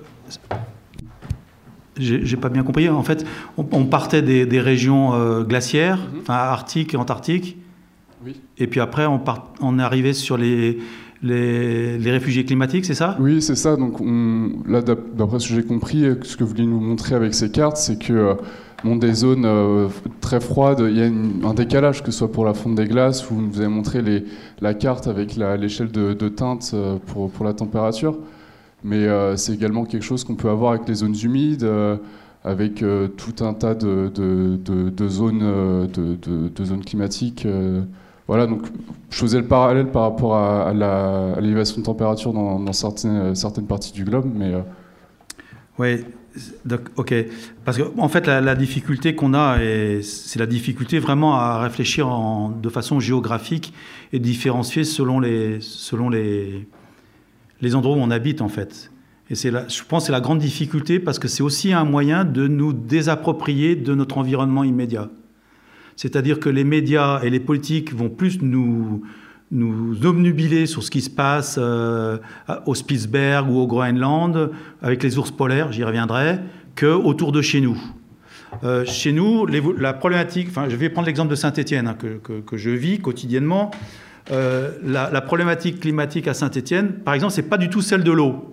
J'ai, j'ai pas bien compris. En fait, on, on partait des, des régions euh, glaciaires, mm-hmm. enfin arctiques et antarctiques, oui. Et puis après, on, part, on est arrivé sur les... Les, les réfugiés climatiques, c'est ça ? Oui, c'est ça. Donc, on, là, d'après ce que j'ai compris, ce que vous vouliez nous montrer avec ces cartes, c'est que bon, des zones euh, très froides, il y a une, un décalage, que ce soit pour la fonte des glaces, où vous avez montré les, la carte avec la, l'échelle de, de teinte pour, pour la température. Mais euh, c'est également quelque chose qu'on peut avoir avec les zones humides, euh, avec euh, tout un tas de, de, de, de, zones, de, de, de zones climatiques. Euh, Voilà, donc je faisais le parallèle par rapport à, à, la, à l'élévation de température dans, dans certaines, certaines parties du globe, mais... Euh... Oui, ok. Parce qu'en en fait, la, la difficulté qu'on a, et c'est la difficulté vraiment à réfléchir en, de façon géographique et différencier selon les, selon les, les endroits où on habite, en fait. Et c'est la, je pense que c'est la grande difficulté, parce que c'est aussi un moyen de nous désapproprier de notre environnement immédiat. C'est-à-dire que les médias et les politiques vont plus nous, nous obnubiler sur ce qui se passe euh, au Spitzberg ou au Groenland, avec les ours polaires, j'y reviendrai, qu'autour de chez nous. Euh, chez nous, les, la problématique, enfin, je vais prendre l'exemple de Saint-Étienne, hein, que, que, que je vis quotidiennement. Euh, la, la problématique climatique à Saint-Étienne, par exemple, ce n'est pas du tout celle de l'eau.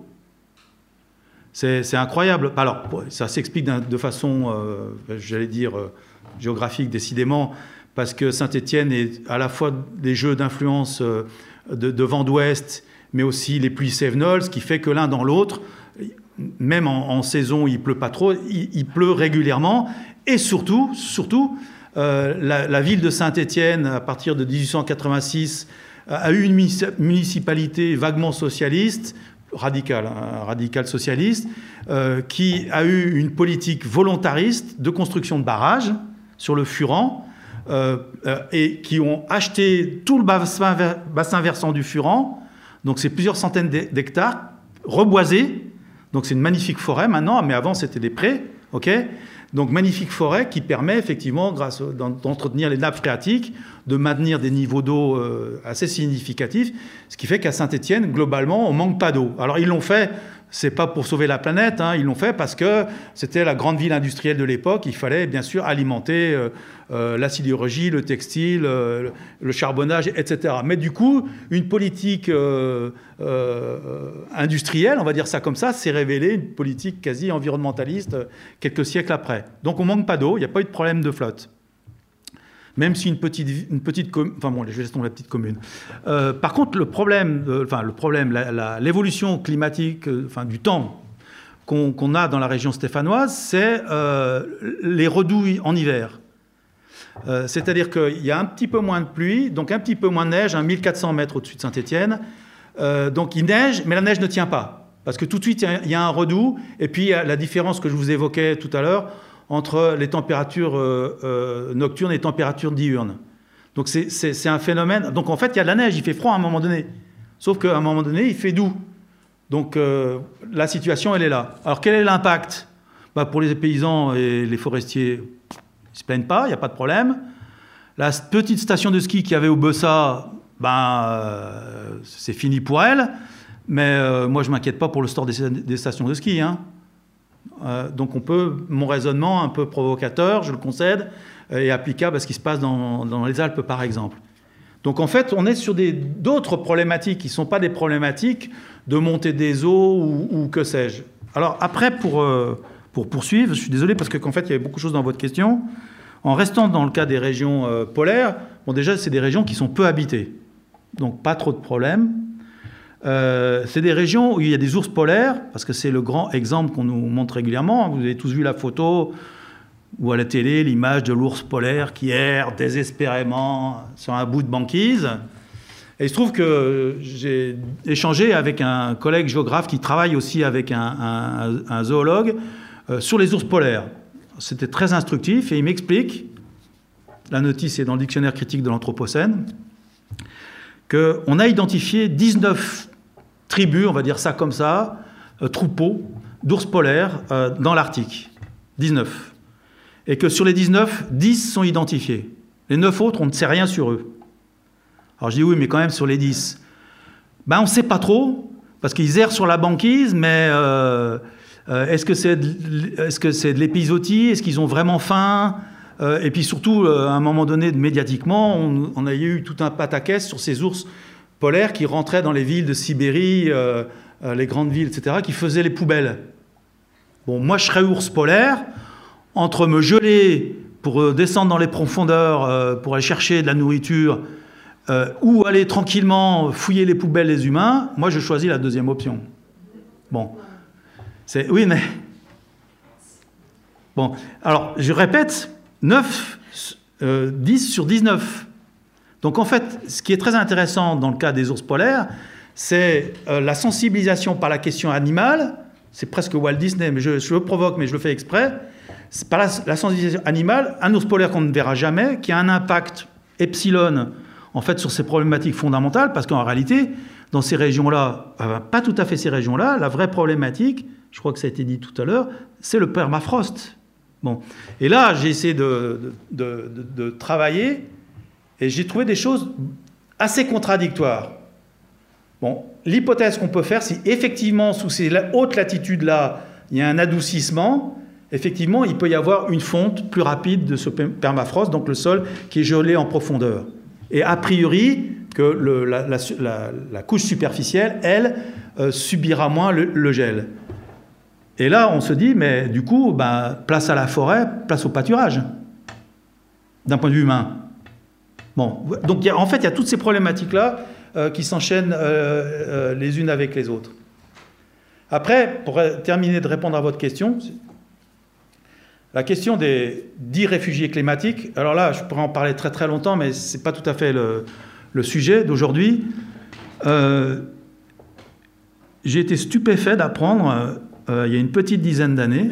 C'est, c'est incroyable. Alors, ça s'explique de façon, euh, j'allais dire... Euh, géographique, décidément, parce que Saint-Étienne est à la fois des jeux d'influence de, de vent d'ouest, mais aussi les pluies cévenoles, ce qui fait que l'un dans l'autre, même en, en saison où il ne pleut pas trop, il, il pleut régulièrement. Et surtout, surtout euh, la, la ville de Saint-Étienne, à partir de dix-huit cent quatre-vingt-six, a eu une municipalité vaguement socialiste, radicale, hein, radicale socialiste, euh, qui a eu une politique volontariste de construction de barrages sur le Furan, euh, euh, et qui ont acheté tout le bassin, bassin versant du Furan, donc c'est plusieurs centaines d'hectares, reboisés, donc c'est une magnifique forêt maintenant, mais avant c'était des prés, ok ? Donc magnifique forêt qui permet effectivement, grâce d'entretenir les nappes phréatiques, de maintenir des niveaux d'eau euh, assez significatifs, ce qui fait qu'à Saint-Étienne, globalement, on manque pas d'eau. Alors ils l'ont fait, c'est pas pour sauver la planète, hein, ils l'ont fait parce que c'était la grande ville industrielle de l'époque, il fallait bien sûr alimenter euh, euh, la sidérurgie, le textile, euh, le charbonnage, et cetera. Mais du coup, une politique euh, euh, industrielle, on va dire ça comme ça, s'est révélée une politique quasi environnementaliste euh, quelques siècles après. Donc on manque pas d'eau, il n'y a pas eu de problème de flotte. Même si une petite, une petite commune... Enfin bon, je vais laisser tomber la petite commune. Euh, par contre, le problème, euh, enfin, le problème la, la, l'évolution climatique, euh, enfin, du temps qu'on, qu'on a dans la région stéphanoise, c'est euh, les redouilles en hiver. Euh, c'est-à-dire qu'il y a un petit peu moins de pluie, donc un petit peu moins de neige, à mille quatre cents mètres au-dessus de Saint-Étienne. Euh, donc il neige, mais la neige ne tient pas. Parce que tout de suite, il y, y a un redout. Et puis, il y a la différence que je vous évoquais tout à l'heure, entre les températures euh, euh, nocturnes et les températures diurnes. Donc c'est, c'est, c'est un phénomène... Donc en fait, il y a de la neige, il fait froid à un moment donné. Sauf qu'à un moment donné, il fait doux. Donc euh, la situation, elle est là. Alors quel est l'impact ? Bah, pour les paysans et les forestiers, ils ne se plaignent pas, il n'y a pas de problème. La petite station de ski qu'il y avait au Bessa, ben, euh, c'est fini pour elle. Mais euh, moi, je ne m'inquiète pas pour le sort des, des stations de ski, hein. Euh, donc on peut, mon raisonnement un peu provocateur, je le concède, est applicable à ce qui se passe dans, dans les Alpes par exemple. Donc en fait on est sur des, d'autres problématiques qui ne sont pas des problématiques de montée des eaux ou, ou que sais-je. Alors après pour, euh, pour poursuivre, je suis désolé parce qu'en fait il y avait beaucoup de choses dans votre question. En restant dans le cas des régions euh, polaires, bon déjà c'est des régions qui sont peu habitées, donc pas trop de problèmes. Euh, c'est des régions où il y a des ours polaires, parce que c'est le grand exemple qu'on nous montre régulièrement. Vous avez tous vu la photo ou à la télé l'image de l'ours polaire qui erre désespérément sur un bout de banquise. Et il se trouve que j'ai échangé avec un collègue géographe qui travaille aussi avec un, un, un zoologue euh, sur les ours polaires. C'était très instructif et il m'explique, la notice est dans le dictionnaire critique de l'Anthropocène, qu'on a identifié dix-neuf tribus, on va dire ça comme ça, euh, troupeaux d'ours polaires euh, dans l'Arctique. dix-neuf. Et que sur les dix-neuf, dix sont identifiés. Les neuf autres, on ne sait rien sur eux. Alors je dis oui, mais quand même sur les dix. Ben on ne sait pas trop, parce qu'ils errent sur la banquise, mais euh, euh, est-ce que c'est de, est-ce que c'est de l'épizootie? Est-ce qu'ils ont vraiment faim? euh, Et puis surtout, euh, à un moment donné, médiatiquement, on, on a eu tout un pataquès sur ces ours polaires qui rentraient dans les villes de Sibérie, euh, euh, les grandes villes, et cetera, qui faisaient les poubelles. Bon, moi, je serais ours polaire, entre me geler pour euh, descendre dans les profondeurs, euh, pour aller chercher de la nourriture, euh, ou aller tranquillement fouiller les poubelles des humains, moi, je choisis la deuxième option. Bon. C'est, oui, mais... Bon, alors, je répète, neuf, euh, dix sur dix-neuf. Donc, en fait, ce qui est très intéressant dans le cas des ours polaires, c'est euh, la sensibilisation par la question animale. C'est presque Walt Disney, mais je, je le provoque, mais je le fais exprès. C'est par la, la sensibilisation animale, un ours polaire qu'on ne verra jamais, qui a un impact epsilon, en fait, sur ces problématiques fondamentales, parce qu'en réalité, dans ces régions-là, euh, pas tout à fait ces régions-là, la vraie problématique, je crois que ça a été dit tout à l'heure, c'est le permafrost. Bon. Et là, j'ai essayé de, de, de, de travailler, et j'ai trouvé des choses assez contradictoires. Bon, l'hypothèse qu'on peut faire, si effectivement, sous ces hautes latitudes-là, il y a un adoucissement, effectivement, il peut y avoir une fonte plus rapide de ce permafrost, donc le sol qui est gelé en profondeur. Et a priori, que le, la, la, la, la couche superficielle, elle, euh, subira moins le, le gel. Et là, on se dit, mais du coup, ben, place à la forêt, place au pâturage, d'un point de vue humain. Bon, donc y a, en fait, il y a toutes ces problématiques-là euh, qui s'enchaînent euh, euh, les unes avec les autres. Après, pour terminer de répondre à votre question, la question des dix réfugiés climatiques, alors là, je pourrais en parler très très longtemps, mais ce n'est pas tout à fait le, le sujet d'aujourd'hui. Euh, j'ai été stupéfait d'apprendre, euh, il y a une petite dizaine d'années,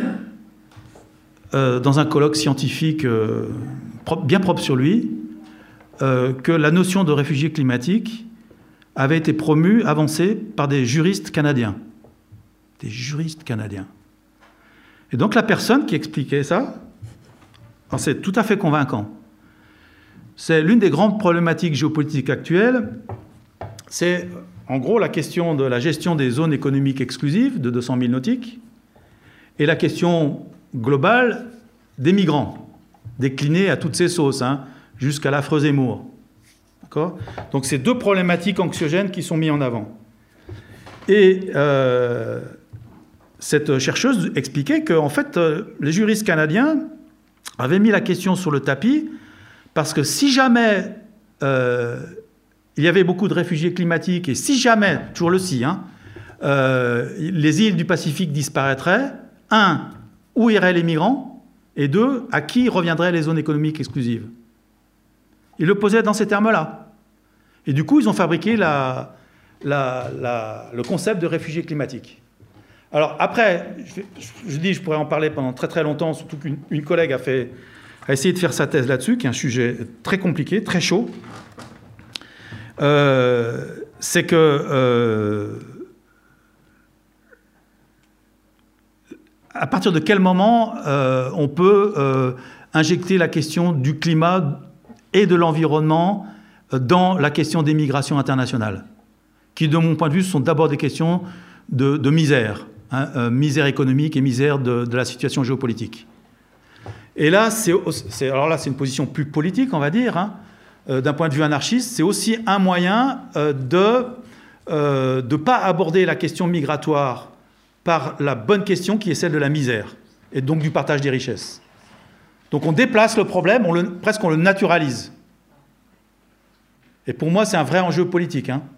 euh, dans un colloque scientifique euh, propre, bien propre sur lui, euh, que la notion de réfugié climatique avait été promue, avancée par des juristes canadiens. Des juristes canadiens. Et donc la personne qui expliquait ça, c'est tout à fait convaincant. C'est l'une des grandes problématiques géopolitiques actuelles, c'est en gros la question de la gestion des zones économiques exclusives de deux cents milles nautiques et la question globale des migrants, déclinée à toutes ces sauces, hein, jusqu'à l'affreux Zemmour. D'accord ? Donc c'est deux problématiques anxiogènes qui sont mises en avant. Et euh, cette chercheuse expliquait qu'en fait, les juristes canadiens avaient mis la question sur le tapis parce que si jamais euh, il y avait beaucoup de réfugiés climatiques et si jamais, toujours le si, hein, euh, les îles du Pacifique disparaîtraient, un, où iraient les migrants et deux, à qui reviendraient les zones économiques exclusives. Ils le posaient dans ces termes-là. Et du coup, ils ont fabriqué la, la, la, le concept de réfugiés climatiques. Alors après, je, je dis, je pourrais en parler pendant très très longtemps, surtout qu'une une collègue a, fait, a essayé de faire sa thèse là-dessus, qui est un sujet très compliqué, très chaud. Euh, c'est que euh, à partir de quel moment euh, on peut euh, injecter la question du climat et de l'environnement dans la question des migrations internationales, qui, de mon point de vue, sont d'abord des questions de, de misère. Hein, euh, misère économique et misère de, de la situation géopolitique. Et là, c'est, c'est, alors là, c'est une position plus politique, on va dire, hein, euh, d'un point de vue anarchiste, c'est aussi un moyen euh, de ne euh, pas aborder la question migratoire par la bonne question qui est celle de la misère, et donc du partage des richesses. Donc on déplace le problème, on le, presque on le naturalise. Et pour moi, c'est un vrai enjeu politique, hein.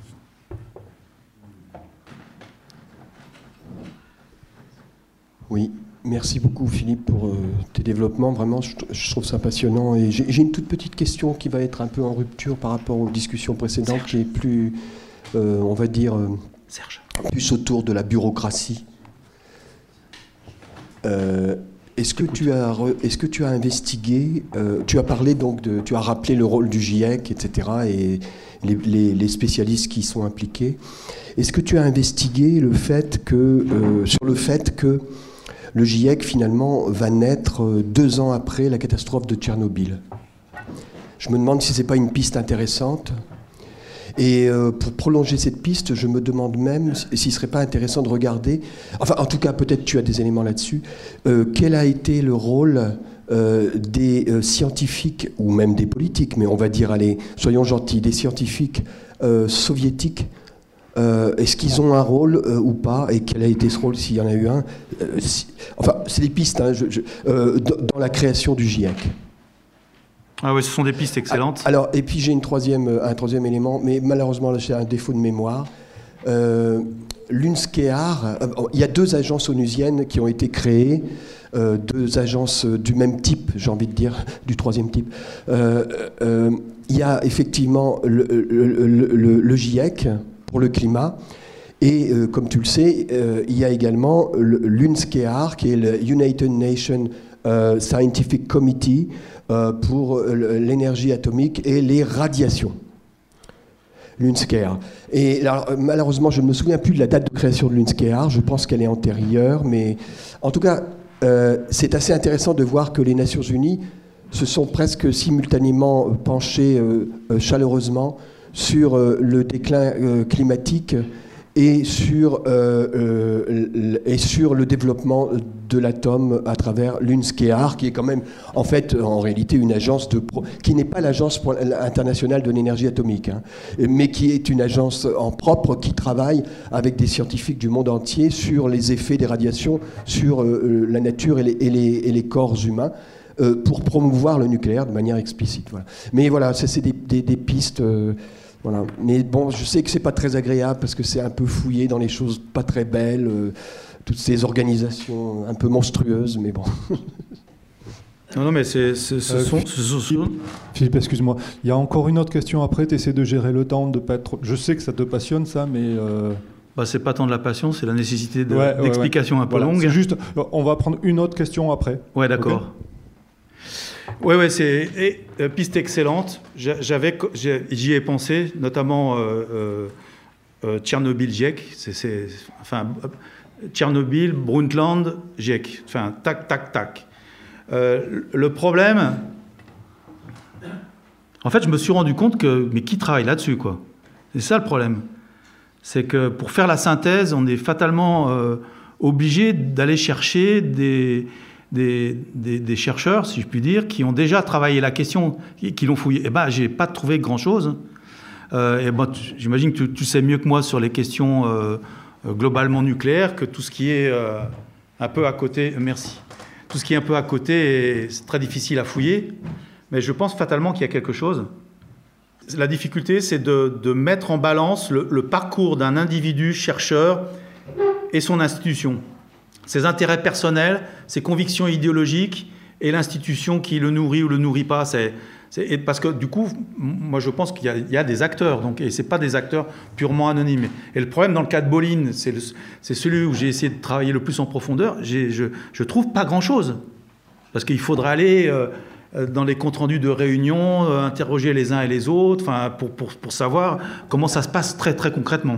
Oui, merci beaucoup Philippe pour euh, tes développements. Vraiment, je, je trouve ça passionnant. Et j'ai, j'ai une toute petite question qui va être un peu en rupture par rapport aux discussions précédentes, Serge. Qui est plus, euh, on va dire, euh, Serge. plus autour de la bureaucratie. Euh, est-ce que tu as, est-ce que tu as investigué, euh, tu as parlé donc de, tu as rappelé le rôle du GIEC, et cetera, et les, les, les spécialistes qui y sont impliqués. Est-ce que tu as investigué le fait que, euh, sur le fait que le GIEC, finalement, va naître deux ans après la catastrophe de Tchernobyl? Je me demande si ce n'est pas une piste intéressante Et euh, pour prolonger cette piste, je me demande même s'il ne serait pas intéressant de regarder, enfin en tout cas peut-être tu as des éléments là-dessus, euh, quel a été le rôle euh, des euh, scientifiques, ou même des politiques, mais on va dire, allez, soyons gentils, des scientifiques euh, soviétiques. Euh, est-ce qu'ils ont un rôle euh, ou pas, et quel a été ce rôle s'il y en a eu un, euh, si, enfin c'est des pistes hein, je, je, euh, dans, dans la création du GIEC. Ah oui, ce sont des pistes excellentes. Alors, et puis j'ai une troisième, un troisième élément, mais malheureusement là j'ai un défaut de mémoire. Euh, L'UNSCEAR, euh, il y a deux agences onusiennes qui ont été créées, euh, deux agences du même type, j'ai envie de dire, du troisième type. Euh, euh, il y a effectivement le, le, le, le, le GIEC pour le climat, et euh, comme tu le sais, euh, il y a également l'UNSCEAR, qui est le United Nations euh, Scientific Committee, Euh, pour l'énergie atomique et les radiations. L'UNSCEAR. Et alors, malheureusement, je ne me souviens plus de la date de création de l'UNSCEAR, je pense qu'elle est antérieure, mais en tout cas, euh, c'est assez intéressant de voir que les Nations Unies se sont presque simultanément penchées euh, euh, chaleureusement sur euh, le déclin euh, climatique et sur, euh, euh, et sur le développement de l'atome à travers l'UNSCEAR, qui est quand même, en fait, en réalité, une agence de pro, qui n'est pas l'agence internationale de l'énergie atomique, hein, mais qui est une agence en propre qui travaille avec des scientifiques du monde entier sur les effets des radiations sur euh, la nature et les, et les, et les corps humains, euh, pour promouvoir le nucléaire de manière explicite. Voilà. Mais voilà, ça, c'est des, des, des pistes... Euh, Voilà. Mais bon, je sais que c'est pas très agréable parce que c'est un peu fouillé dans les choses pas très belles, euh, toutes ces organisations un peu monstrueuses, mais bon. Non, non, mais c'est, c'est, ce, euh, sont, ce sont... Philippe, excuse-moi. Il y a encore une autre question après. Tu essaies de gérer le temps, de pas être trop... Je sais que ça te passionne, ça, mais... Euh... Bah, c'est pas tant de la passion, c'est la nécessité de, ouais, d'explications ouais, ouais. un peu voilà. longues. C'est juste, on va prendre une autre question après. Ouais, d'accord. Okay. Oui, ouais, c'est et, euh, piste excellente. J'avais, j'y ai pensé, notamment euh, euh, Tchernobyl, GIEC. C'est, c'est, enfin, Tchernobyl, Brundtland, GIEC. Enfin, tac, tac, tac. Euh, le problème, en fait, je me suis rendu compte que, mais qui travaille là-dessus, quoi ? C'est ça le problème. C'est que pour faire la synthèse, on est fatalement euh, obligé d'aller chercher des Des, des, des chercheurs, si je puis dire, qui ont déjà travaillé la question, qui, qui l'ont fouillé. Eh ben, j'ai pas trouvé grand-chose. Euh, et ben, tu, j'imagine que tu, tu sais mieux que moi sur les questions euh, globalement nucléaires que tout ce qui est euh, un peu à côté. Merci. Tout ce qui est un peu à côté, c'est très difficile à fouiller. Mais je pense fatalement qu'il y a quelque chose. La difficulté, c'est de, de mettre en balance le, le parcours d'un individu chercheur et son institution. Ses intérêts personnels, ses convictions idéologiques et l'institution qui le nourrit ou le nourrit pas. C'est, c'est, parce que du coup, moi je pense qu'il y a, il y a des acteurs, donc, et ce n'est pas des acteurs purement anonymes. Et le problème dans le cas de Bolin, c'est, le, c'est celui où j'ai essayé de travailler le plus en profondeur, j'ai, je ne trouve pas grand-chose. Parce qu'il faudrait aller euh, dans les comptes rendus de réunions, euh, interroger les uns et les autres, pour, pour, pour savoir comment ça se passe très, très concrètement.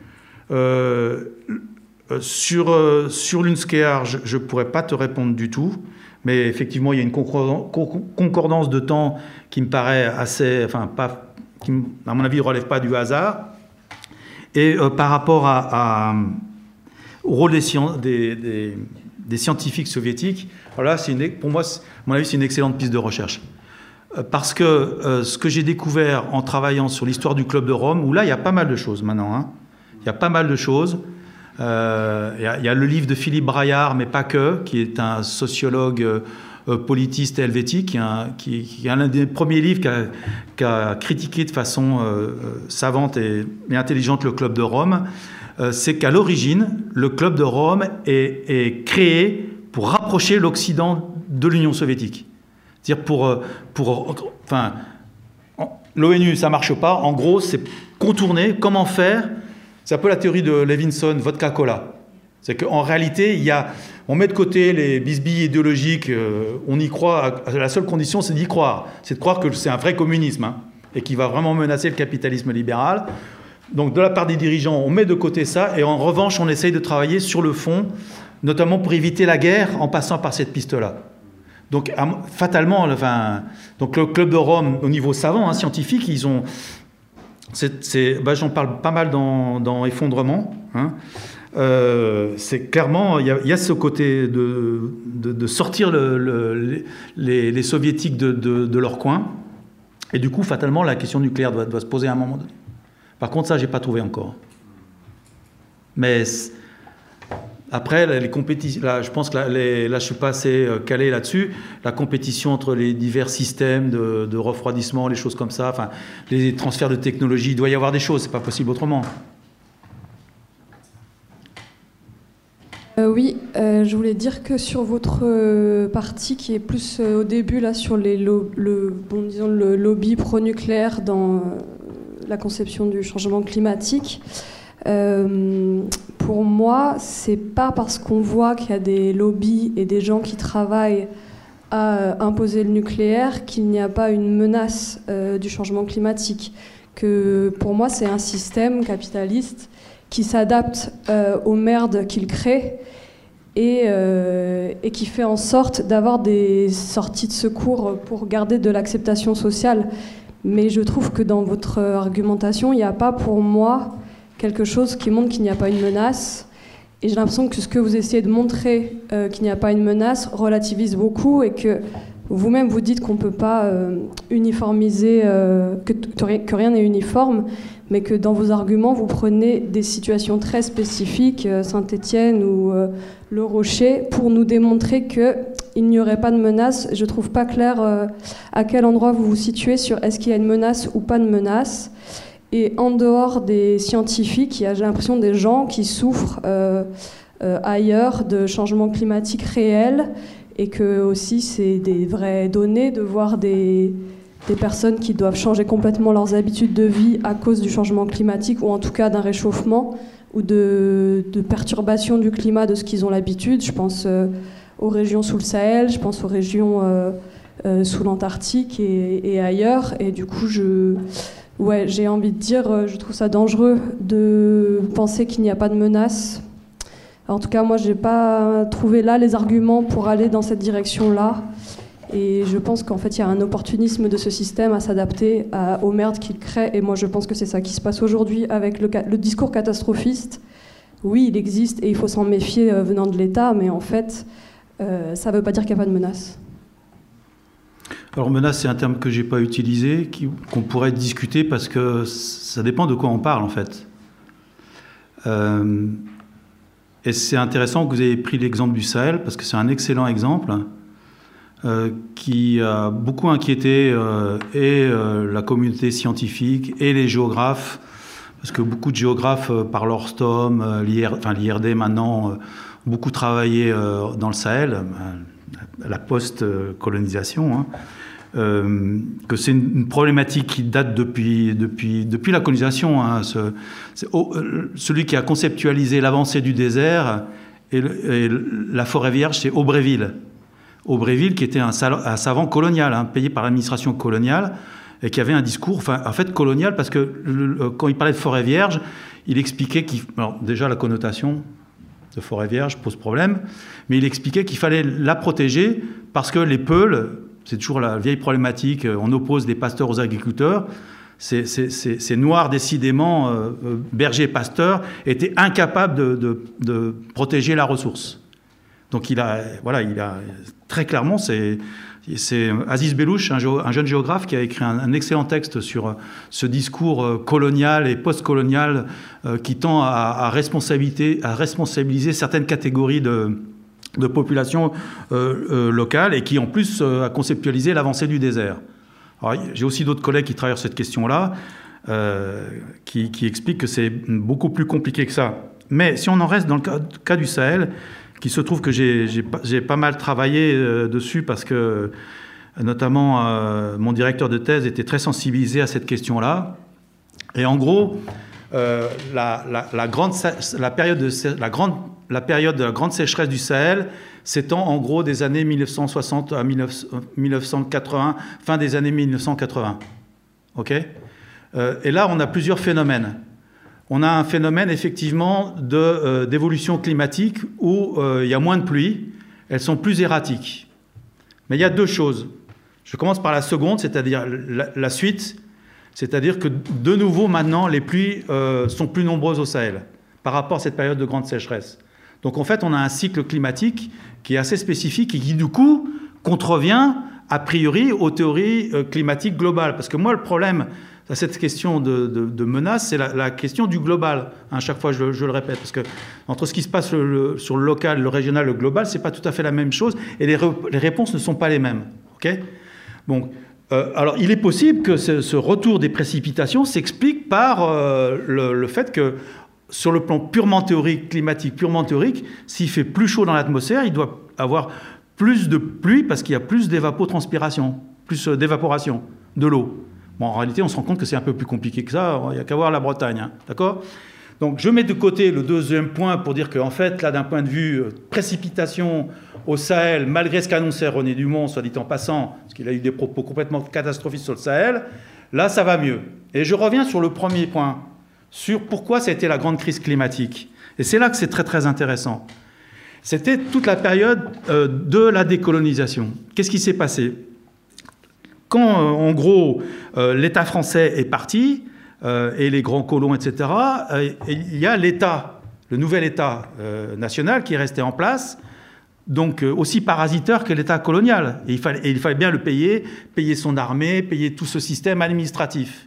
Euh, Euh, sur, euh, sur l'UNSCEAR, je ne pourrais pas te répondre du tout, mais effectivement, il y a une concordance de temps qui me paraît assez... Enfin, pas, qui, à mon avis, ne relève pas du hasard. Et euh, par rapport à, à, au rôle des, des, des, des scientifiques soviétiques, voilà, c'est une, pour moi, à mon avis, c'est une excellente piste de recherche. Euh, parce que euh, ce que j'ai découvert en travaillant sur l'histoire du Club de Rome, où là, il y a pas mal de choses maintenant, hein, il y a pas mal de choses. Il euh, y, y a le livre de Philippe Braillard, mais pas que, qui est un sociologue euh, politiste helvétique, qui, un, qui, qui est un des premiers livres qui a, qui a critiqué de façon euh, savante et, et intelligente le Club de Rome. Euh, c'est qu'à l'origine, le Club de Rome est, est créé pour rapprocher l'Occident de l'Union soviétique. C'est-à-dire pour... pour enfin, l'ONU, ça ne marche pas. En gros, c'est contourner. Comment faire ? C'est un peu la théorie de Levinson, vodka-cola. C'est qu'en réalité, il y a, on met de côté les bisbilles idéologiques, euh, on y croit, la seule condition, c'est d'y croire. C'est de croire que c'est un vrai communisme, hein, et qui va vraiment menacer le capitalisme libéral. Donc, de la part des dirigeants, on met de côté ça, et en revanche, on essaye de travailler sur le fond, notamment pour éviter la guerre en passant par cette piste-là. Donc, fatalement, enfin, donc le Club de Rome, au niveau savant, hein, scientifique, ils ont... c'est, c'est, bah, j'en parle pas mal dans, dans Effondrement. Hein. Euh, c'est clairement, il y, y a ce côté de, de, de sortir le, le, les, les soviétiques de, de, de leur coin. Et du coup, fatalement, la question nucléaire doit, doit se poser à un moment donné. Par contre, ça, j'ai pas trouvé encore. Mais après, les compétitions, là, je pense que là, les, là, je suis pas assez calé là-dessus. La compétition entre les divers systèmes de, de refroidissement, les choses comme ça, enfin, les transferts de technologie, il doit y avoir des choses. C'est pas possible autrement. Euh, oui, euh, je voulais dire que sur votre euh, partie qui est plus euh, au début là sur les lo- le, bon, disons, le lobby pro-nucléaire dans euh, la conception du changement climatique, euh, pour moi, c'est pas parce qu'on voit qu'il y a des lobbies et des gens qui travaillent à euh, imposer le nucléaire qu'il n'y a pas une menace euh, du changement climatique. Que pour moi, c'est un système capitaliste qui s'adapte euh, aux merdes qu'il crée et, euh, et qui fait en sorte d'avoir des sorties de secours pour garder de l'acceptation sociale. Mais je trouve que dans votre argumentation, il n'y a pas pour moi quelque chose qui montre qu'il n'y a pas une menace. Et j'ai l'impression que ce que vous essayez de montrer, euh, qu'il n'y a pas une menace, relativise beaucoup et que vous-même vous dites qu'on ne peut pas euh, uniformiser, euh, que, que rien n'est uniforme, mais que dans vos arguments, vous prenez des situations très spécifiques, euh, Saint-Étienne ou euh, Le Rocher, pour nous démontrer qu'il n'y aurait pas de menace. Je ne trouve pas clair euh, à quel endroit vous vous situez sur est-ce qu'il y a une menace ou pas de menace. Et en dehors des scientifiques, il y a, j'ai l'impression, des gens qui souffrent euh, euh, ailleurs de changements climatiques réels et que aussi c'est des vraies données de voir des, des personnes qui doivent changer complètement leurs habitudes de vie à cause du changement climatique ou en tout cas d'un réchauffement ou de, de perturbation du climat de ce qu'ils ont l'habitude. Je pense euh, aux régions sous le Sahel, je pense aux régions euh, euh, sous l'Antarctique et, et ailleurs. Et du coup, je, ouais, j'ai envie de dire, je trouve ça dangereux de penser qu'il n'y a pas de menace. En tout cas, moi, je n'ai pas trouvé là les arguments pour aller dans cette direction-là. Et je pense qu'en fait, il y a un opportunisme de ce système à s'adapter à, aux merdes qu'il crée. Et moi, je pense que c'est ça qui se passe aujourd'hui avec le, le discours catastrophiste. Oui, il existe et il faut s'en méfier euh, venant de l'État, mais en fait, euh, ça ne veut pas dire qu'il n'y a pas de menace. Alors, menace, c'est un terme que je n'ai pas utilisé, qui, qu'on pourrait discuter parce que ça dépend de quoi on parle, en fait. Euh... Et c'est intéressant que vous ayez pris l'exemple du Sahel, parce que c'est un excellent exemple euh, qui a beaucoup inquiété euh, et euh, la communauté scientifique et les géographes, parce que beaucoup de géographes, euh, par l'Orstom, euh, l'I R, enfin, l'I R D maintenant, euh, ont beaucoup travaillé euh, dans le Sahel, euh, la post-colonisation, hein, euh, que c'est une, une problématique qui date depuis, depuis, depuis la colonisation. Hein, ce, c'est, oh, celui qui a conceptualisé l'avancée du désert et, le, et la forêt vierge, c'est Aubréville. Aubréville, qui était un, un savant colonial, hein, payé par l'administration coloniale, et qui avait un discours, enfin, en fait, colonial, parce que le, quand il parlait de forêt vierge, il expliquait qu'il... Alors, déjà, la connotation de forêt vierge pose problème, mais il expliquait qu'il fallait la protéger parce que les peuls... C'est toujours la vieille problématique. On oppose les pasteurs aux agriculteurs. Ces, ces, ces, ces noirs, décidément, euh, bergers et pasteurs, étaient incapables de, de, de protéger la ressource. Donc, il a, voilà, il a très clairement, c'est, c'est Aziz Bellouche, un, un jeune géographe, qui a écrit un, un excellent texte sur ce discours colonial et post-colonial euh, qui tend à, à, responsabiliser, à responsabiliser certaines catégories de de population euh, euh, locale et qui en plus euh, a conceptualisé l'avancée du désert. Alors, j'ai aussi d'autres collègues qui travaillent sur cette question-là, euh, qui, qui expliquent que c'est beaucoup plus compliqué que ça. Mais si on en reste dans le cas, cas du Sahel, qui se trouve que j'ai, j'ai, j'ai pas mal travaillé euh, dessus parce que notamment euh, mon directeur de thèse était très sensibilisé à cette question-là. Et en gros, euh, la, la, la, grande, la période de la grande La période de la grande sécheresse du Sahel s'étend en gros des années mille neuf cent soixante à mille neuf cent quatre-vingts, fin des années mille neuf cent quatre-vingts. Okay euh, et là, on a plusieurs phénomènes. On a un phénomène effectivement de, euh, d'évolution climatique où euh, il y a moins de pluie, elles sont plus erratiques. Mais il y a deux choses. Je commence par la seconde, c'est-à-dire la, la suite. C'est-à-dire que, de nouveau, maintenant, les pluies euh, sont plus nombreuses au Sahel par rapport à cette période de grande sécheresse. Donc, en fait, on a un cycle climatique qui est assez spécifique et qui, du coup, contrevient, a priori, aux théories euh, climatiques globales. Parce que moi, le problème à cette question de, de, de menace, c'est la, la question du global. À hein, chaque fois, je, je le répète, parce que entre ce qui se passe le, le, sur le local, le régional, le global, c'est pas tout à fait la même chose, et les, re, les réponses ne sont pas les mêmes. Ok ? Bon, euh, alors, il est possible que ce, ce retour des précipitations s'explique par euh, le, le fait que, sur le plan purement théorique, climatique, purement théorique, s'il fait plus chaud dans l'atmosphère, il doit avoir plus de pluie parce qu'il y a plus d'évapotranspiration, plus d'évaporation de l'eau. Bon, en réalité, on se rend compte que c'est un peu plus compliqué que ça. Il n'y a qu'à voir la Bretagne, hein, d'accord ? Donc, je mets de côté le deuxième point pour dire qu'en fait, là, d'un point de vue euh, précipitation au Sahel, malgré ce qu'annonçait René Dumont, soit dit en passant, parce qu'il a eu des propos complètement catastrophistes sur le Sahel, là, ça va mieux. Et je reviens sur le premier point, sur pourquoi ça a été la grande crise climatique. Et c'est là que c'est très, très intéressant. C'était toute la période euh, de la décolonisation. Qu'est-ce qui s'est passé ? Quand, euh, en gros, euh, l'État français est parti, euh, et les grands colons, et cetera, euh, il y a l'État, le nouvel État euh, national qui est resté en place, donc euh, aussi parasiteur que l'État colonial. Et il, fallait, et il fallait bien le payer, payer son armée, payer tout ce système administratif.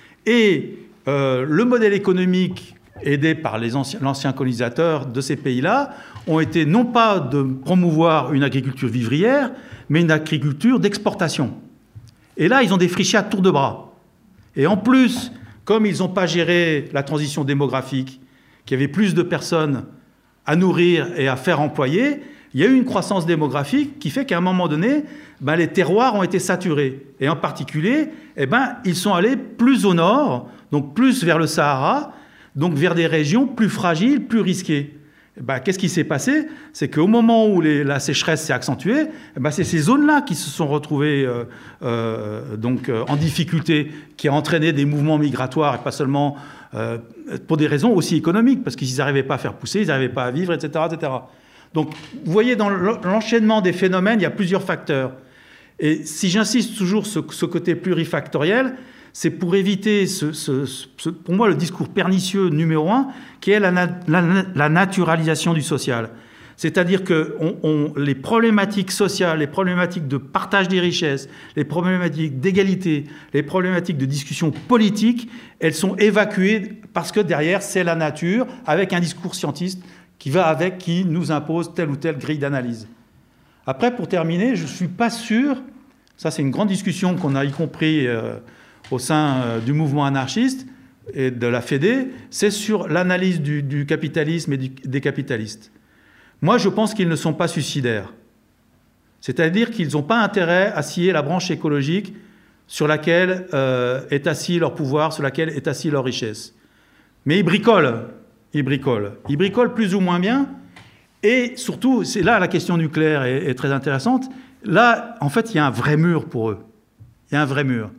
Et euh, le modèle économique aidé par les anciens, l'ancien colonisateur de ces pays-là ont été non pas de promouvoir une agriculture vivrière, mais une agriculture d'exportation. Et là, ils ont défriché à tour de bras. Et en plus, comme ils n'ont pas géré la transition démographique, qu'il y avait plus de personnes à nourrir et à faire employer, il y a eu une croissance démographique qui fait qu'à un moment donné, ben, les terroirs ont été saturés. Et en particulier, eh ben, ils sont allés plus au nord, donc plus vers le Sahara, donc vers des régions plus fragiles, plus risquées. Eh ben, qu'est-ce qui s'est passé ? C'est qu'au moment où les, la sécheresse s'est accentuée, eh ben, c'est ces zones-là qui se sont retrouvées euh, euh, donc, euh, en difficulté, qui a entraîné des mouvements migratoires, et pas seulement euh, pour des raisons aussi économiques, parce qu'ils n'arrivaient pas à faire pousser, ils n'arrivaient pas à vivre, et cetera, et cetera. Donc, vous voyez, dans l'enchaînement des phénomènes, il y a plusieurs facteurs. Et si j'insiste toujours sur ce côté plurifactoriel, c'est pour éviter, ce, ce, ce, pour moi, le discours pernicieux numéro un, qui est la, la, la naturalisation du social. C'est-à-dire que on, on, les problématiques sociales, les problématiques de partage des richesses, les problématiques d'égalité, les problématiques de discussion politique, elles sont évacuées parce que derrière, c'est la nature, avec un discours scientiste qui va avec, qui nous impose telle ou telle grille d'analyse. Après, pour terminer, je ne suis pas sûr, ça c'est une grande discussion qu'on a y compris euh, au sein euh, du mouvement anarchiste et de la Fédé, c'est sur l'analyse du, du capitalisme et du, des capitalistes. Moi, je pense qu'ils ne sont pas suicidaires. C'est-à-dire qu'ils n'ont pas intérêt à scier la branche écologique sur laquelle euh, est assis leur pouvoir, sur laquelle est assis leur richesse. Mais ils bricolent. Ils bricolent. Ils bricolent plus ou moins bien. Et surtout, c'est là la question nucléaire est, est très intéressante. Là, en fait, il y a un vrai mur pour eux. Il y a un vrai mur.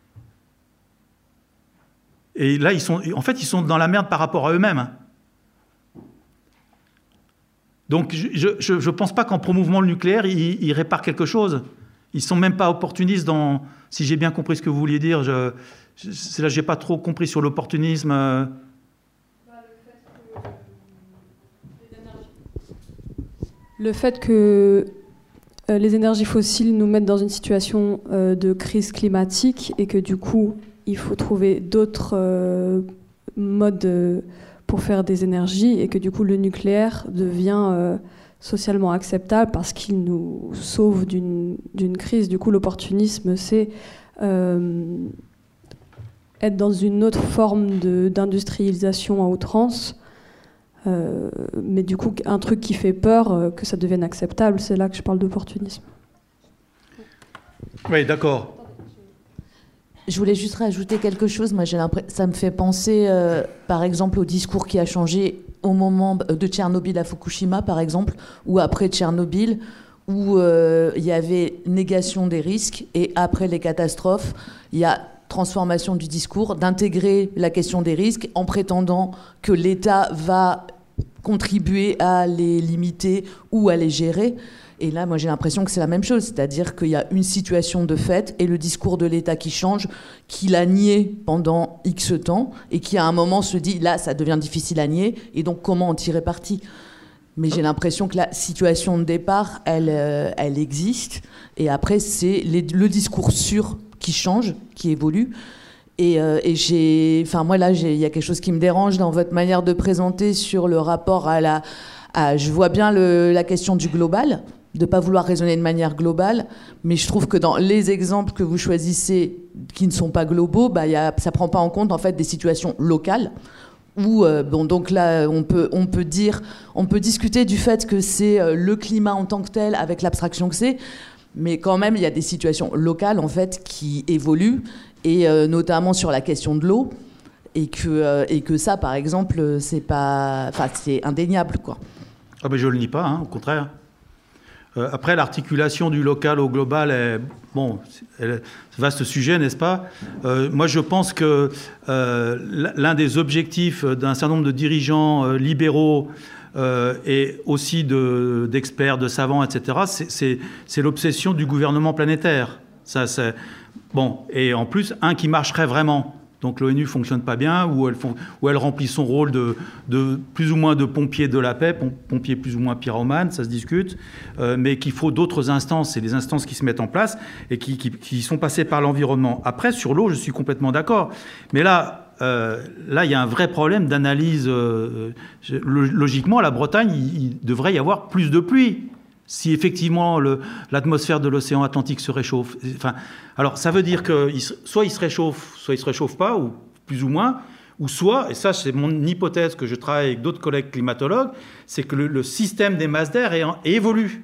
Et là, ils sont, en fait, ils sont dans la merde par rapport à eux-mêmes. Donc, je ne pense pas qu'en promouvant le nucléaire, ils, ils réparent quelque chose. Ils ne sont même pas opportunistes dans... Si j'ai bien compris ce que vous vouliez dire, je, je, c'est là que je n'ai pas trop compris sur l'opportunisme. Euh... Le fait que euh, les énergies fossiles nous mettent dans une situation euh, de crise climatique et que du coup, il faut trouver d'autres euh, modes euh, pour faire des énergies et que du coup, le nucléaire devient euh, socialement acceptable parce qu'il nous sauve d'une, d'une crise. Du coup, l'opportunisme, c'est euh, être dans une autre forme de, d'industrialisation à outrance. Euh, mais du coup, un truc qui fait peur, euh, que ça devienne acceptable, c'est là que je parle d'opportunisme. Oui, d'accord. Je voulais juste rajouter quelque chose. Moi, j'ai l'impression, ça me fait penser, euh, par exemple, au discours qui a changé au moment de Tchernobyl à Fukushima, par exemple, ou après Tchernobyl, où euh, il y avait négation des risques, et après les catastrophes, il y a transformation du discours, d'intégrer la question des risques en prétendant que l'État va contribuer à les limiter ou à les gérer. Et là, moi, j'ai l'impression que c'est la même chose, c'est-à-dire qu'il y a une situation de fait et le discours de l'État qui change, qu'il a nié pendant X temps et qui, à un moment, se dit, là, ça devient difficile à nier, et donc comment en tirer parti ? Mais j'ai l'impression que la situation de départ, elle, euh, elle existe, et après, c'est les, le discours sûr qui change, qui évolue. Et, euh, et j'ai, enfin, moi, là, il y a quelque chose qui me dérange dans votre manière de présenter sur le rapport à la... À, je vois bien le, la question du global, de ne pas vouloir raisonner de manière globale, mais je trouve que dans les exemples que vous choisissez qui ne sont pas globaux, bah, y a, ça ne prend pas en compte en fait, des situations locales où, euh, bon, donc là, on peut, on, peut dire, on peut discuter du fait que c'est euh, le climat en tant que tel avec l'abstraction que c'est, mais quand même, il y a des situations locales en fait, qui évoluent, et euh, notamment sur la question de l'eau, et que, euh, et que ça, par exemple, c'est, pas, enfin, c'est indéniable, quoi. Ah ben je ne le nie pas, hein, au contraire. Euh, après, l'articulation du local au global est, bon, c'est un vaste sujet, n'est-ce pas ? euh, Moi, je pense que euh, l'un des objectifs d'un certain nombre de dirigeants euh, libéraux euh, et aussi de, d'experts, de savants, et cetera, c'est, c'est, c'est l'obsession du gouvernement planétaire. Ça, c'est, bon, et en plus, un qui marcherait vraiment. Donc l'ONU ne fonctionne pas bien, ou elle, ou elle remplit son rôle de, de plus ou moins de pompier de la paix, pompier plus ou moins pyromane, ça se discute, euh, mais qu'il faut d'autres instances, c'est des instances qui se mettent en place et qui, qui, qui sont passées par l'environnement. Après, sur l'eau, je suis complètement d'accord. Mais là, euh, là, il y a un vrai problème d'analyse. Euh, logiquement, à la Bretagne, il, il devrait y avoir plus de pluie. Si effectivement le, l'atmosphère de l'océan Atlantique se réchauffe. Enfin, alors ça veut dire que il, soit il se réchauffe, soit il ne se réchauffe pas, ou plus ou moins, ou soit, et ça c'est mon hypothèse que je travaille avec d'autres collègues climatologues, c'est que le, le système des masses d'air est en, évolue.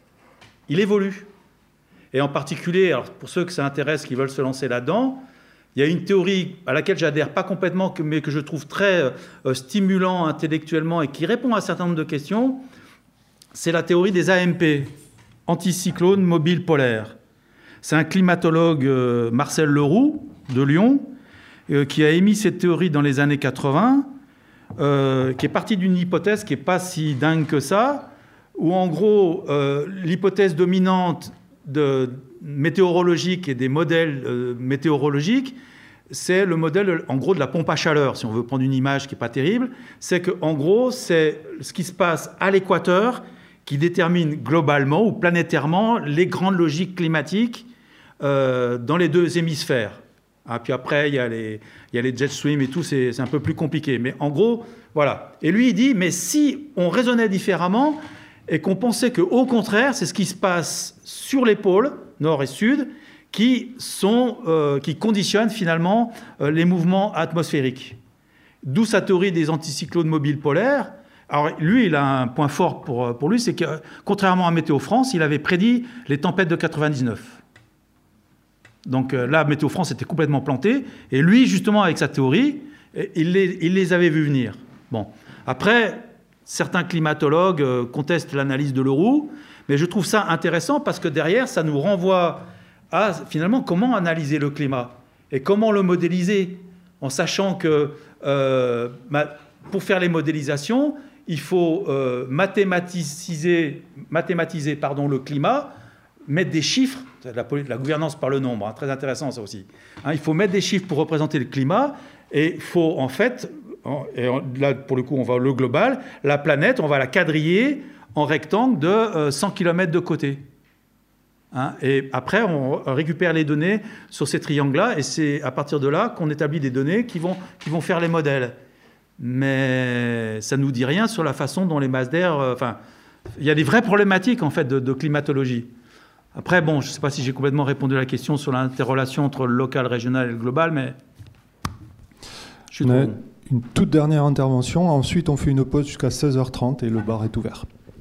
Il évolue. Et en particulier, alors pour ceux que ça intéresse, qui veulent se lancer là-dedans, il y a une théorie à laquelle j'adhère pas complètement, mais que je trouve très euh, stimulant intellectuellement et qui répond à un certain nombre de questions. C'est la théorie des A M P, anticyclones mobiles polaires. C'est un climatologue, euh, Marcel Leroux, de Lyon, euh, qui a émis cette théorie dans les années quatre-vingts, euh, qui est partie d'une hypothèse qui n'est pas si dingue que ça, où en gros, euh, l'hypothèse dominante de, météorologique et des modèles euh, météorologiques, c'est le modèle, en gros, de la pompe à chaleur, si on veut prendre une image qui n'est pas terrible. C'est qu'en gros, c'est ce qui se passe à l'équateur qui détermine globalement ou planétairement les grandes logiques climatiques euh, dans les deux hémisphères. Ah, puis après, il y a les, il y a les jet stream et tout, c'est, c'est un peu plus compliqué. Mais en gros, voilà. Et lui, il dit, mais si on raisonnait différemment et qu'on pensait qu'au contraire, c'est ce qui se passe sur les pôles, nord et sud, qui, sont, euh, qui conditionnent finalement euh, les mouvements atmosphériques. D'où sa théorie des anticyclones mobiles polaires. Alors lui, il a un point fort pour, pour lui, c'est que contrairement à Météo France, il avait prédit les tempêtes de quatre-vingt-dix-neuf. Donc euh, là, Météo France était complètement planté, et lui, justement, avec sa théorie, il les, il les avait vus venir. Bon. Après, certains climatologues euh, contestent l'analyse de Leroux, mais je trouve ça intéressant parce que derrière, ça nous renvoie à, finalement, comment analyser le climat et comment le modéliser, en sachant que euh, pour faire les modélisations, il faut euh, mathématiser, mathématiser pardon, le climat, mettre des chiffres, de la, de la gouvernance par le nombre, hein, très intéressant ça aussi. Hein, il faut mettre des chiffres pour représenter le climat, et il faut en fait, et là pour le coup on va le global, la planète, on va la quadriller en rectangle de euh, cent kilomètres de côté. Hein, et après, on récupère les données sur ces triangles-là, et c'est à partir de là qu'on établit des données qui vont, qui vont faire les modèles. Mais ça ne nous dit rien sur la façon dont les masses d'air... Euh, enfin, il y a des vraies problématiques, en fait, de, de climatologie. Après, bon, je ne sais pas si j'ai complètement répondu à la question sur l'interrelation entre le local, le régional et le global, mais... Je suis trop... Une toute dernière intervention. Ensuite, on fait une pause jusqu'à seize heures trente et le bar est ouvert.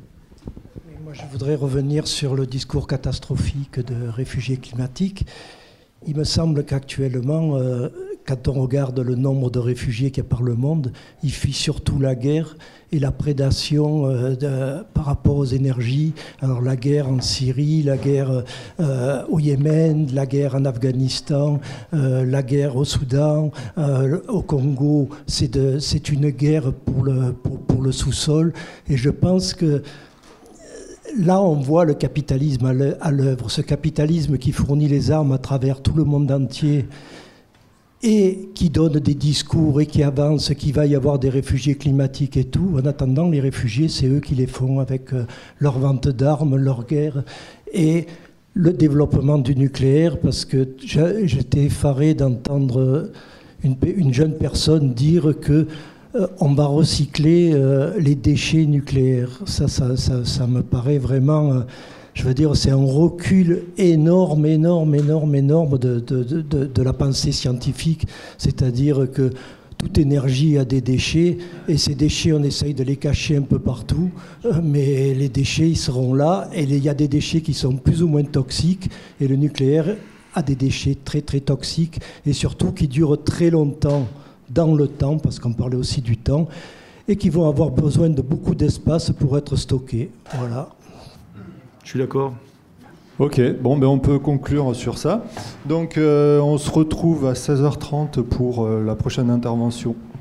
Je voudrais revenir sur le discours catastrophique de réfugiés climatiques. Il me semble qu'actuellement, euh, quand on regarde le nombre de réfugiés qu'il y a par le monde, il fuit surtout la guerre et la prédation euh, de, par rapport aux énergies. Alors la guerre en Syrie, la guerre euh, au Yémen, la guerre en Afghanistan, euh, la guerre au Soudan, euh, au Congo. C'est, de, c'est une guerre pour le, pour, pour le sous-sol. Et je pense que là, on voit le capitalisme à l'œuvre, ce capitalisme qui fournit les armes à travers tout le monde entier et qui donne des discours et qui avance, qu'il va y avoir des réfugiés climatiques et tout. En attendant, les réfugiés, c'est eux qui les font avec leur vente d'armes, leur guerre et le développement du nucléaire, parce que j'étais effaré d'entendre une, une jeune personne dire que euh, on va recycler euh, les déchets nucléaires. Ça, ça, ça, ça me paraît vraiment, euh, je veux dire, c'est un recul énorme, énorme, énorme, énorme de, de, de, de la pensée scientifique. C'est-à-dire que toute énergie a des déchets, et ces déchets, on essaye de les cacher un peu partout, mais les déchets, ils seront là, et il y a des déchets qui sont plus ou moins toxiques, et le nucléaire a des déchets très très toxiques, et surtout qui durent très longtemps dans le temps, parce qu'on parlait aussi du temps, et qui vont avoir besoin de beaucoup d'espace pour être stockés. Voilà. Je suis d'accord. Ok, bon, ben on peut conclure sur ça. Donc, euh, on se retrouve à seize heures trente pour euh, la prochaine intervention.